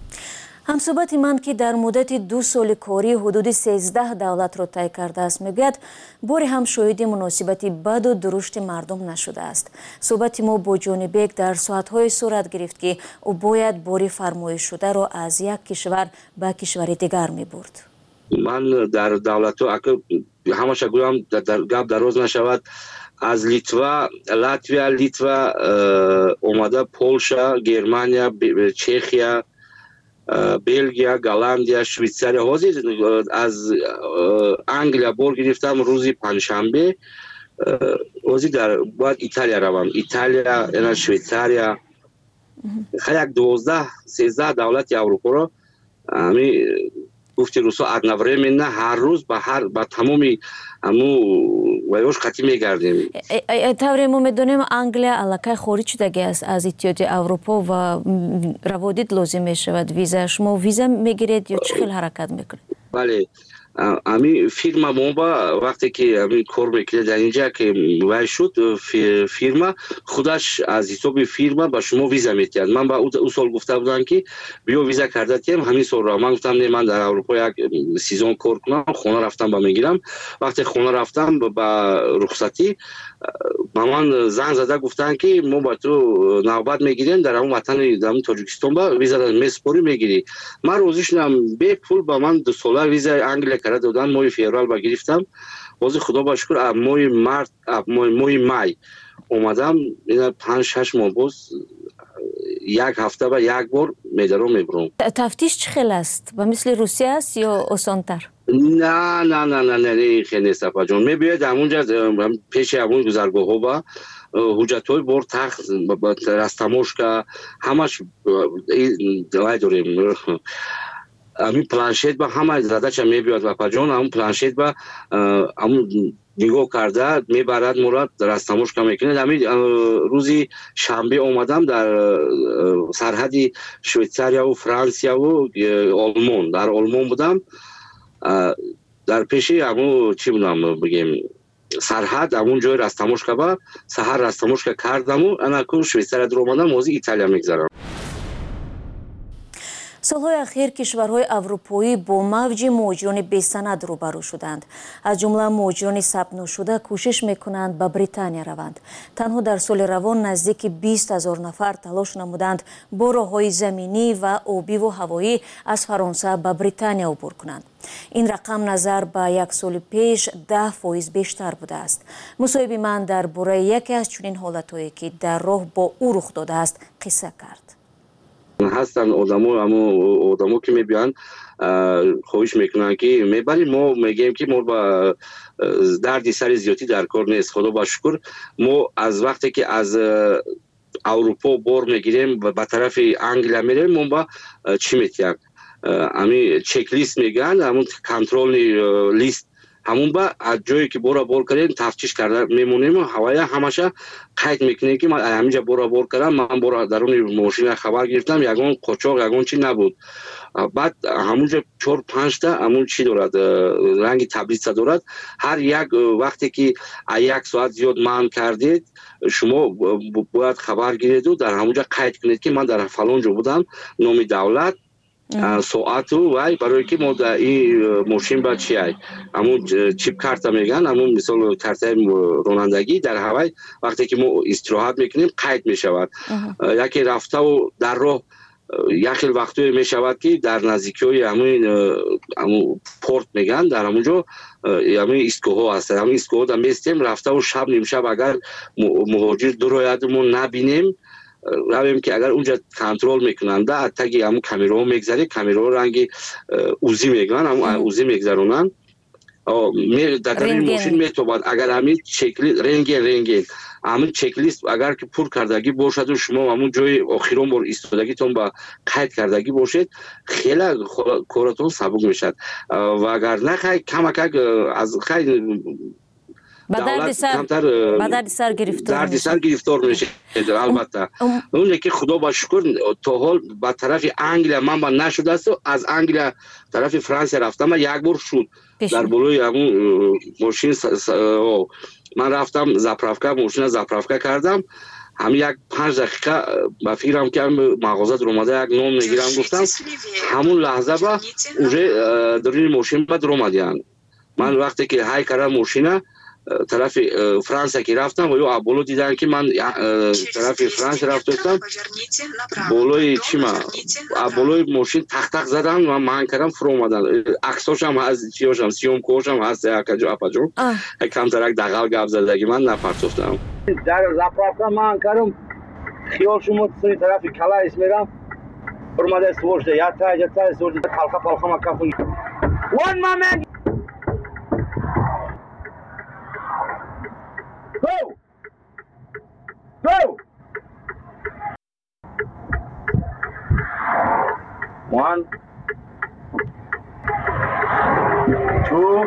ҳамсӯҳбати ман ки дар муддати 2 соли корӣ ҳудуди 13 давлатро тай кардааст мегӯяд боре ҳам шоҳиди муносибати баду дурушти мардум нашудааст. суҳбати мо бо ҷонибек дар соатҳое сурат гирифт ки ӯ бояд бори фармоишшударо аз як кишвар ба кишвари дигар мебурд. ман дар давлатҳо ҳамаша гӯям гап дароз нашавад, аз Латвия, Литва омада, Полша, Германия, Чехия, Бельгия, Голландия, Швейтсария. ҳозир аз Англия бор гирифтам рӯзи панҷшанбе. ҳозир бояд Италия равам. Италия, Швейтсария, як 12-13 давлати Аврупоро гуфти рӯсо одновременно ҳар рӯз ба тамоми вайош қатӣ мегардем. тавре мо медонем Англия аллакай хориҷ шудагиаст аз Иттиҳоди Аврупо ва раводид лозим мешавад виза. шумо виза мегиред ё чӣ хел ҳаракат мекунед? Бале, фирма моба вақте ки кор мекунед дар инҷа ки вай шуд фирма худаш аз ҳисоби фирма ба шумо виза метиҳад. ман ба ӯ сол гуфта будам ки биё виза карда тиҳам ҳамин сол рав. ман гуфтам не, ман дар Аврупо як сезон кор кунам, хона рафтам ба мегирам. вақте хона рафтам ба рухсатӣ ба ман занг зада гуфтанд ки мо ба ту навбат мегирем дар ҳамон ватани дар Тоҷикистон ба виза месупорӣ мегирӣ. ман розӣ шудам. бе пул ба ман 2 сола виза Англия карда додан. моҳи феврал ба гирифтам. ҳозир худо ба шукр моҳи май омадам. 5-6 моҳ боз як ҳафта ба як бор медаром мебурам. тафтиш чӣ хел аст? ба мисли Русия аст ё осонтар? не хел нест апаҷон. мебиёед ҳамунҷа пеши ҳамун гузаргоҳҳо ба ҳуҷҷатҳои бор тахт растамошка ҳамаш вай дорем. ҳамин планшет ба ҳама задача мебиёд апаҷон. ҳамун планшет ба ҳамун нигоҳ карда мебарад моро растамошка мекунад. ҳамин рӯзи шанбе омадам дар сарҳади Швейтсарияву Франсияву Олмон. дар Олмон будам. дар пеши ҳамун чӣ будам бигем сарҳад ҳамун ҷои растамошка ба саҳар растамошка кардаму анаку Швейтсария дур омадам. ҳозир Италия мегзарам. солҳои ахир кишварҳои аврупоӣ бо мавҷи муҳоҷирони бесанад рӯбарӯ шуданд. аз ҷумла муҳоҷирони сабтношуда кӯшиш мекунанд ба Британия раванд. танҳо дар соли равон наздики 20 000 нафар талош намуданд бо роҳҳои заминӣ ва обиву ҳавоӣ аз Фаронса ба Британия убур кунанд. ин рақам назар ба як соли пеш 10% бештар будааст. мусоҳиби ман дар бораи яке аз чунин ҳолатҳое ки дар роҳ бо ӯ рух додааст қисса кард. ҳастанд одамо ки мебиёянд хоҳиш мекунанд ки мебарем. мо мегӯем ки мо ба дарди сари зиёдӣ дар кор нест. худо ба шукр мо аз вақте ки аз Аврупо бор мегирем ба тарафи Англия мерем, мо ба чӣ метиҳам ҳамин чеклист мегӯянд, ҳамун контролни лист ҳамун ба аз ҷое ки бора бор кардем тафтиш карда мемонем. ҳавая ҳамаша қайд мекунем ки ман ҳаминҷа бора бор кардам. ман бора даруни мошина хабар гирифтам. ягон қочоқ ягон чӣ набуд. баъд ҳамунҷа 4-5 та ҳамун чӣ дорад, ранги таблица дорад. ҳар як вақте ки 1 соат зиёд манъ кардед шумо бояд хабар гиреду дар ҳамунҷа қайд кунед ки ман дар фалон ҷо будам, номи давлат, соату вай барое ки мо дар ин мошин ба чи ай ҳамун чип карта мегӯянд, ҳамун мисол картаи ронандагӣ дар ҳавай вақте ки мо истироҳат мекунем қайд мешавад. яке рафтаву дар роҳ як хел вақтое мешавад ки дар наздикиҳои ҳамун порт мегӯянд, дар ҳамунҷо ҳамин истгоҳҳо ҳастанд. ҳамин истгоҳҳо да местем рафтаву шаб нимшаб агар муҳоҷир дурояду мо набинем равем ки агар унҷа контрол мекунанд аз таги ҳамун камераҳо мегзарем. камераҳо ранги узӣ мегӯянд, ҳамун узӣ мегзаронанд. дар мошин метобад агар ҳамин чеклист рентген ҳамин чеклист агар ки пур кардагӣ бошаду шумо ҳамун ҷои охирон бор истодагитон ба қайд кардагӣ бошед, хеле коратон сабук мешавад. ва агар на камакак аз ба дарди сар гирифтор мешед. албатта оне ки худо ба шукр то ҳол ба тарафи Англия ман ба нашудаасту. аз Англия тарафи Франсия рафтам, як бор шуд дар болои ҳамун мошин. ман рафтам заправка, мошина заправка кардам. همین یک 5 دقیقه با فکرم که مغازه در اومده یک نان میگیرم گفتم همون لحظه با اونجا درین ماشین با در اومدن. من وقتی که های کردم ماشینه طرف فرانسه که رفتم و یا بالا دیدن که من طرف فرانسه رفتم بالای چی ما بالای ماشین تق تق زدم و من کردم فرو اومدن عکساشم از چیاشم سیوم کوشم هست یک اپاجون کم ترک دغل گاب زدگی من نپرتفتم در زپرافتا من کردم خیال شما سوی طرف کلاس میرم اومده سوژده یا تا سوژده پالخا ما کافون one moment Go! Go! 1 2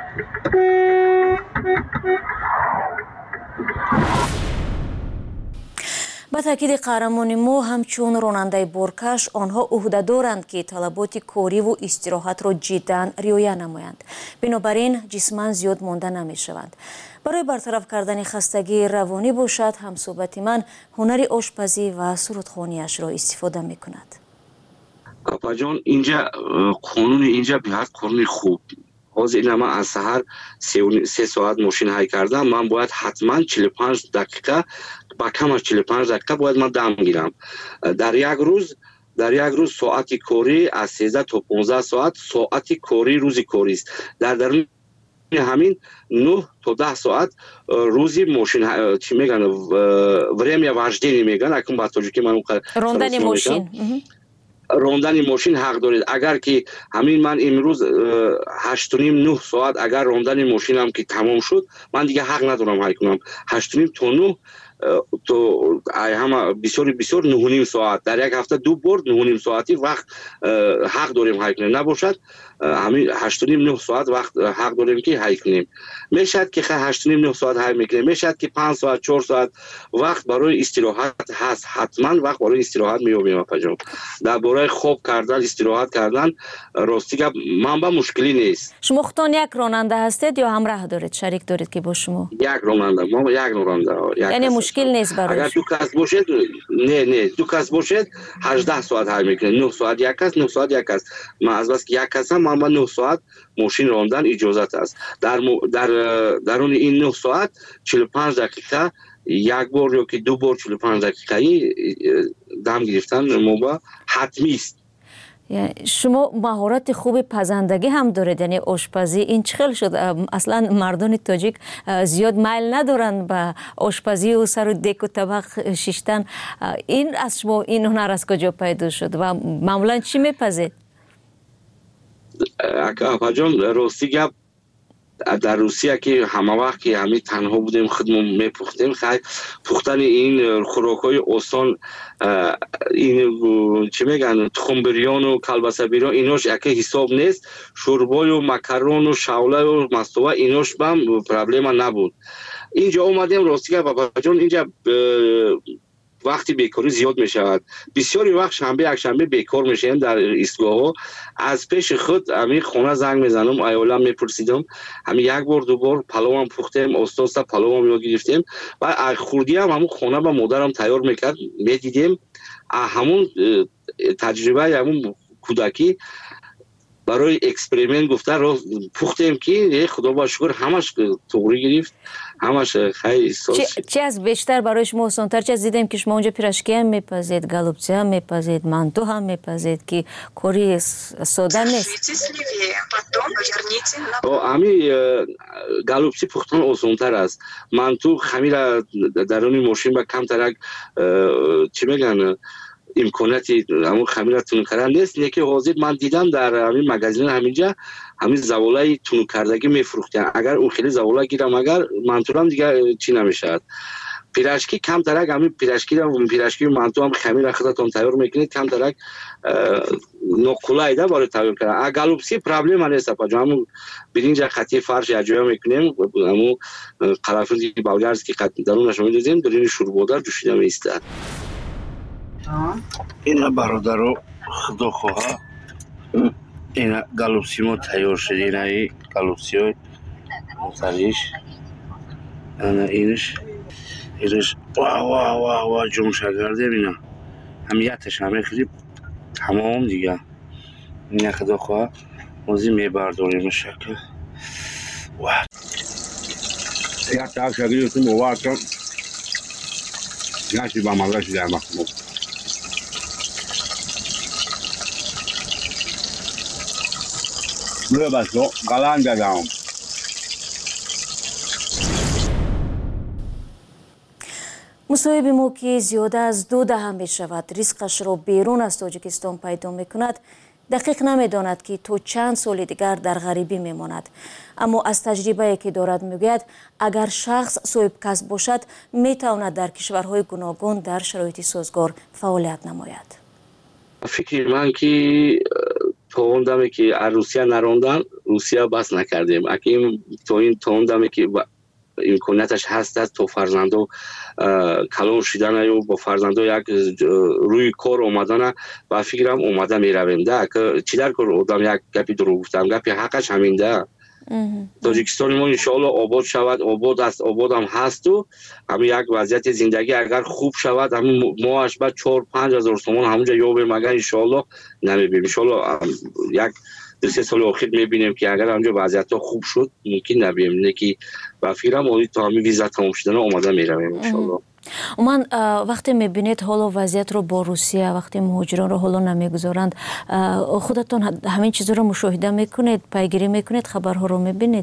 با تاکید قهرمان ما همچون راننده بارکش آنها عهده دارند که طلبات کاری و استراحت را جدا رعایت نمایند. بنابراین جسماً زیاد مانده نمی شوند. برای برطرف کردن خستگی روانی باشد همصحبت من هنر آشپزی و سرودخوانیش را استفاده می کند. اپا جان اینجا قانون اینجا به قانون خوب حاضر من از سحر 3 ساعت ماشین های کردم من باید حتما 45 دقیقه با کم از 45 دقیقه باید من دم گیرم در یک روز ساعت کاری از 13 تا 15 ساعت کاری روزی کاری است در همین 9 تا 10 ساعت روزی ماشین چی میگن время вождения میگن اکنون با تاجیکی من راندن ماشین راندن ماشین حق دارید اگر که همین من امروز 8 و نیم 9 ساعت اگر راندن ماشینم که تمام شد من دیگه حق ندارم های کنم 8 و نیم تا 9 تو همه بسیار 9 و نیم ساعت در یک هفته 2 بار 9 و نیم ساعتی وقت حق داریم های کنیم نباشد همین 8 و نیم 9 ساعت وقت حق داریم که های کنیم میشد که 8 و نیم 9 ساعت های میکنیم میشد که 5 ساعت 4 ساعت وقت برای استراحت هست حتما وقت برای استراحت میابیم اپاجان درباره خواب کردن استراحت کردن راستی که من با مشکلی نیست. شما خودتان یک راننده هستید یا همراه دارید شریک دارید که با شما یک راننده ما یک راننده یعنی مشکل نیست برای اگر 2 کس باشد نه 2 کس باشد 18 ساعت های میکنه 9 ساعت یک کس 9 ساعت یک کس من از بس که یک کس هم من با 9 ساعت ماشین راندن اجازت است درون این 9 ساعت 45 دقیقه یک بار یا که 2 بار 45 دقیقه دم گرفتن ما حتمی است. شما مهارت خوب پزندگی هم دارید یعنی آشپزی این چخل شد اصلا مردان تاجیک زیاد میل ندارن به آشپزی و سر و دک و طبق شیشتن این از شما این هنر از کجا پیدا شد و معمولا چی میپزید؟ اپا جان راستی گپ در روسیه که همه وقت که همه تنها بودیم خودمون میپختیم خیلی پختن این خوراکای آسان این چی میگن تخم بریان و کلبسه بریان ایناش اگه حساب نیست شوربای و مکرون و شوله و مستوه ایناش بهم پرابلم نبود اینجا اومدیم راستی که بابا جان اینجا وقتی بیکاری زیاد می شود بسیاری وقت شنبه یک شنبه بیکار میشیم در ایستگاه ها از پیش خود همین خونه زنگ میزنم ایالم میپرسیدم همین 1 بار 2 بار پلو هم پختیم استاد پلو هم یاد گرفتیم و خوردی هم همون خونه با مادرم تیار میکرد میدیدیم همون تجربه همون کودکی برای اکسپریمنت گفته رو پختیم که خدا با شکر همش توری گرفت همش خیلی چی از بیشتر برای شما آسان‌تر چه دیدیم که شما اونجا پیراشکی هم میپزید گالوبچی هم میپزید مانتو هم میپزید که کاری ساده نیست همین گالوبچی پختن آسان‌تر است مانتو خمیر درون ماشین با کم ترک چی میگن امکاناتی همون خمیر تون کردن نیست یکی حاضر من دیدم در همین مغازین همینجا همین زوالای تون کردگی میفروختن اگر اون خیلی زوالا گیرم اگر منطورم دیگه چی نمیشد پیراشکی کم ترک همین پیراشکی منطور هم خمیر خودتون تیار میکنید کم ترک نقلای ده برای تیار کردن گالوبسی پرابلم نیست اپا همون برنج خطی فرش اجرا میکنیم همون قرافون که بلغارس که درونش میذاریم درین شوربودار جوشیده میسته اینا برادرو خدا خواه اینا گالوبسی ما تیار شده اینا گالوبسی های مختلفش اینش واه جون شگرده بینا همیتش همه خیلی تمام دیگه این خدا خواه موزی میبرداریم شکل واه یک تاک شگری تو مواد کن نشی با مغلش در مخمو بله بسو قلن دادم مصاحب ما که زیاده از 2 دهه می شود ریسکش را بیرون از تاجیکستان پیدا می کند دقیق نمی داند که تو چند سال دیگر در غریبی می ماند. اما از تجربه که دارد می گوید اگر شخص صاحب کسب باشد می تواند در کشورهای گوناگون در شرایط سازگار فعالیت نماید. فکر من که تا اون دمی که روسیه نراندن روسیه بس نکردیم اگه تا اون دمی که امکانیتش هست تو فرزندو کلان شدن یا با فرزندو یک روی کار اومدن و فکرم اومده میرویم ده که چی در کار آدم یک گپی درو گفتم گپی حقش همین ده تاجیکستان ما انشاءالله آباد شود آباد است آباد هم هست و همین یک وضعیت زندگی اگر خوب شود همین ماهش بعد 4-5 هزار تومان همونجا یابیم اگر انشاءالله نمیبینیم انشاءالله یک 2-3 سال آخر میبینیم که اگر همونجا وضعیت ها خوب شد ممکن نبیم نه که و فکرم آدی تا همین ویزا تمام شدن آماده میرویم انشاءالله. من وقتی میبینید حالا وضعیت رو با روسیه وقتی مهاجران رو حالا نمیگذارند خودتون همین چیز رو مشاهده میکنید پیگیری میکنید خبرها رو میبینید؟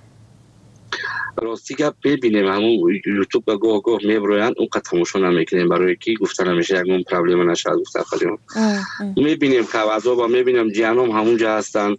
راستی که ببینیم همون یوتیوب و گاه میبرویند اون قد تماشا نمیکنیم برای کی گفتن همیشه یکمون پرابلم نشد گفته خواهیم میبینیم که عذاب میبینیم جیانم همونجا هستن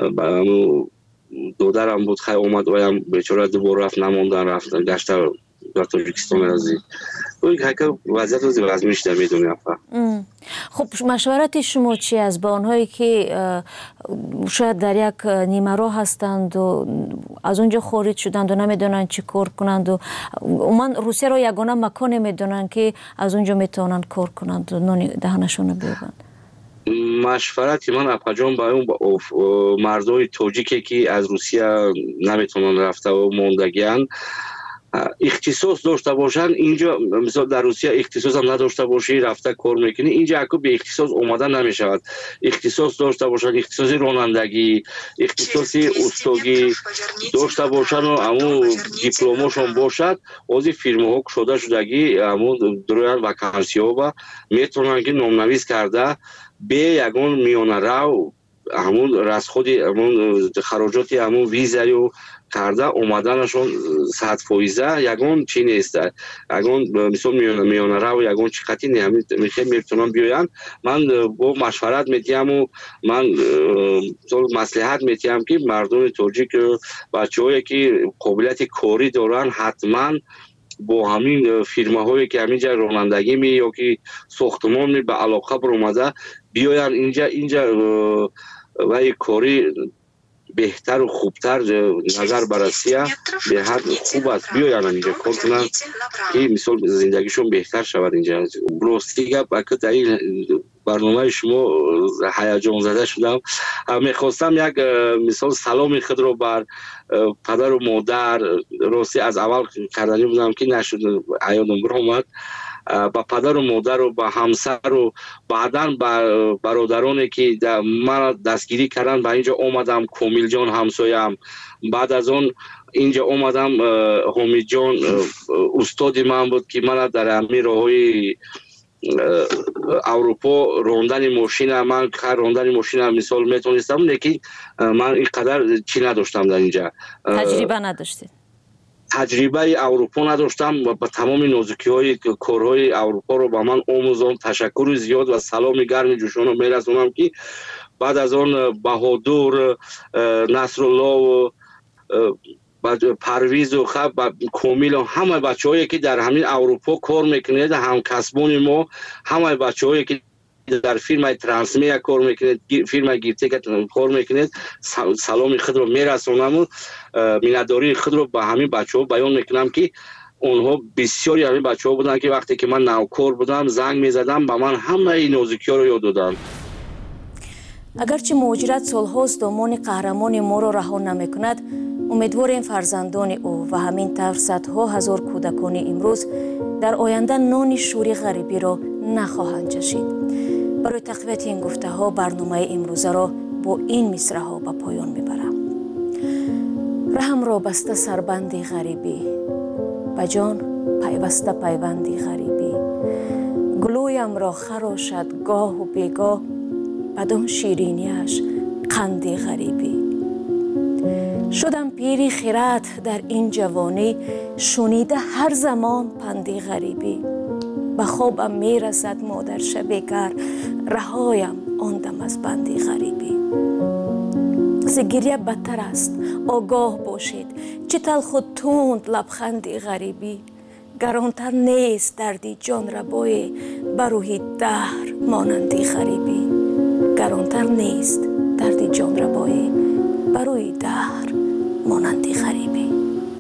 دودرم بود خیلی اومد و بیچاره دوباره رفت نموندن رفتن گشتر در تاجیکستان رازی که وضعیت روزی وزمیش در میدونیم. خب مشورت شما چی است با آنهایی که شاید در یک نیمه راه هستند و از اونجا خارج شدند و نمیدونن چی کار کنند و من روسیه رو یگانه مکانی میدونن که از اونجا میتونن کار کنند و نان دهنشون رو بیابند؟ مشورتی من اپاجان با اون مردای تاجیکی که از روسیه نمیتونن رفته و موندگیان اختصاص داشته باشن اینجا مثلا در روسیه اختصاص هم نداشته باشی رفته کار میکنی اینجا اکو به اختصاص اومدن نمیشود اختصاص داشته باشن اختصاص رانندگی اختصاص استاگی داشته باشن و همون دیپلماشون باشد از فیرما ها شده شدگی همون درویان وکانسی ها و میتونن که نامنویس کرده به یگان میانه رو همون رسخود همون خراجاتی همون ویزا و کرده اومدنشون 100% یگان چی نیست یگان مثلا میانه رو یگان چقدی میتونن بیاین من با مشورت میتیم و من مصلحت میتیم که مردم تاجیک بچه‌هایی که قابلیت کاری دارن حتما با همین فیرما هایی که همینجا رانندگی می یا که ساختمان می به علاقه برآمده بیاین اینجا و کاری بهتر و خوبتر نظر بررسیه به حد خوب است بیاین اینجا کار کنن که مثال زندگیشون بهتر شود اینجا. راستی گپ که در این برنامه شما هیجان زده شدم میخواستم یک مثال سلام خود رو بر پدر و مادر راستی از اول کردنی بودم که نشد یادم برآمد با پدر و مادر و با همسر و بعداً با برادرانی که من دستگیری کردن با اینجا اومدم کامیل جان همسایم بعد از اون اینجا اومدم حمید جان استادی من بود که من در همین راههای اروپا راندن ماشین من راندن ماشین مثال میتونستم لیکن من اینقدر چی نداشتم در اینجا تجربه نداشتید تجربه اروپا نداشتم و با تمام نازکی های کارهای اروپا رو با من آموزان تشکر زیاد و سلام گرم جوشان رو میرسونم که بعد از آن بهادر نصرالله و پرویز و خب کامیل و همه بچه هایی که در همین اروپا کار میکنید هم کسبان ما همه بچه هایی که در فیلم ترانسمیا کار میکنید فیلم گیرتک کار میکنید سلام خود رو میرسونم و مینداری خود رو به همین بچه ها بیان میکنم که اونها بسیاری همین بچه ها بودن که وقتی که من نوکار بودم زنگ میزدم به من همه این نازکی ها رو یاد دادن. اگرچه مهاجرت سالهاست دامان قهرمان ما را رها نمیکند امیدواریم فرزندان او و همین طور صدها هزار کودکان امروز در آینده نان شوری غریبی را نخواهند چشید. برای تقویت این گفته ها برنامه امروزه را با این مصرع ها به پایان میبرم. رحم را بسته سربندی غریبی، به جان پیوسته پیوندی غریبی. گلویم را خراشد گاه و بیگاه، بدان شیرینیش قندی غریبی. شدم پیری خیرات در این جوانی، شنیده هر زمان پندی غریبی. به خوابم میرسد مادر شبیگر، رهایم آن دم از بندی غریبی. ز گریه بدتر است آگاه باشید، چه تلخ و تند لبخندی غریبی. گرانتر نیست دردی جان ربای، بروی دهر مانندی غریبی. گرانتر نیست دردی جان ربای، بروی دهر مانندی غریبی.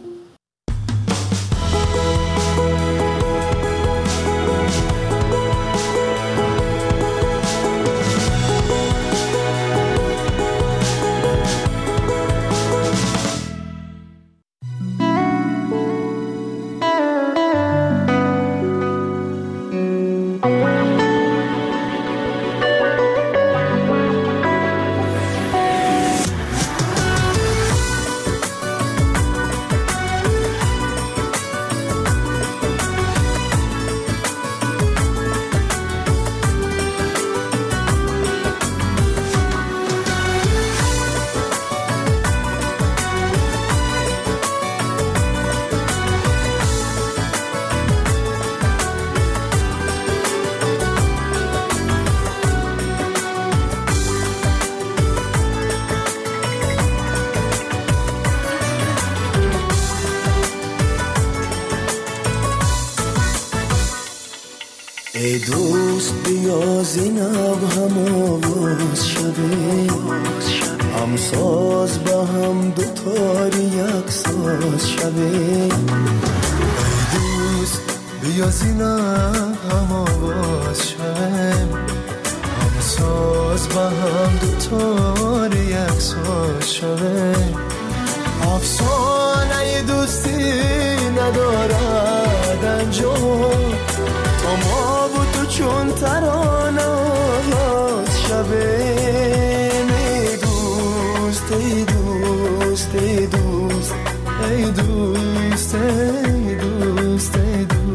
ای دوست بیا زینب هم آواز شویم، هم ساز با هم دوتاری یک ساز شویم. ای دوست بیا زینب هم آواز شویم، هم ساز با هم دوتاری یک ساز شویم. افسانه دوستی ندارد انجام، تو ما و تو چون ترانه آواز شویم. ای دوست ای دوست ای دوست ای دوست ای دوست ای دوست.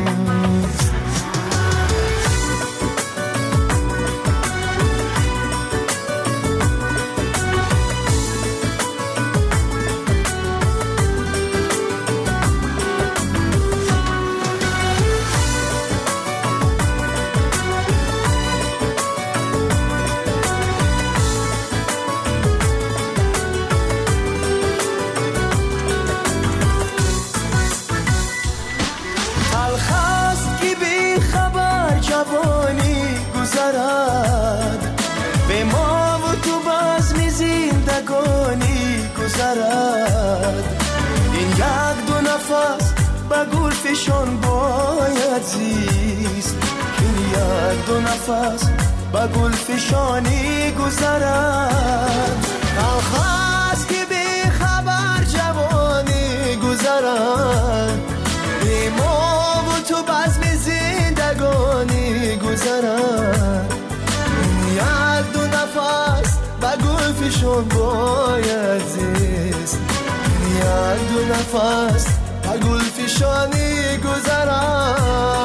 به ما و تو بزم زندگانی گذرد. این یک دو نفس به گل فشان باید زیست، این یک دو نفس به گل فشانی گذرد. نخواست که بی خبر جوانی گذرد، به ما و تو بزم زندگانی گذرد. یک دو نفس به گل فشان باید زیست، یک دو نفس به گل فشانی گذرد.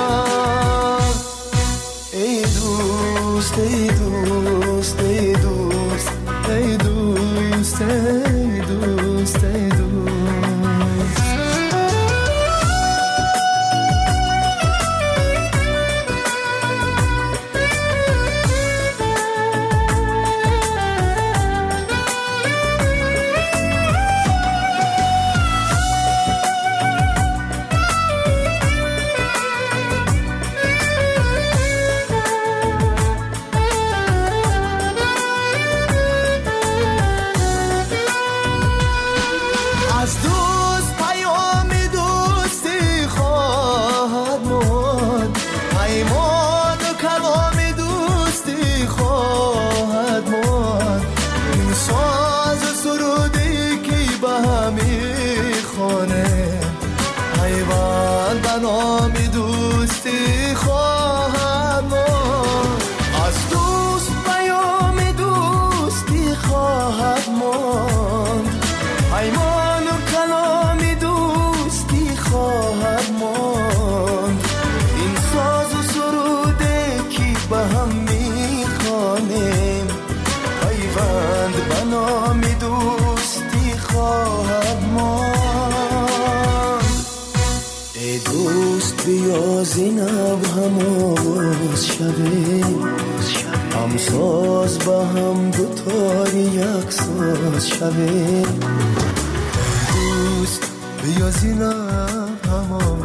ای دوست ای دوست ای دوست ای دوست ای دوست ای دوست. بیا زینب هم آواز شبه هم ساز با هم دوتای یک ساز شبه دوست بیا زینب هم آواز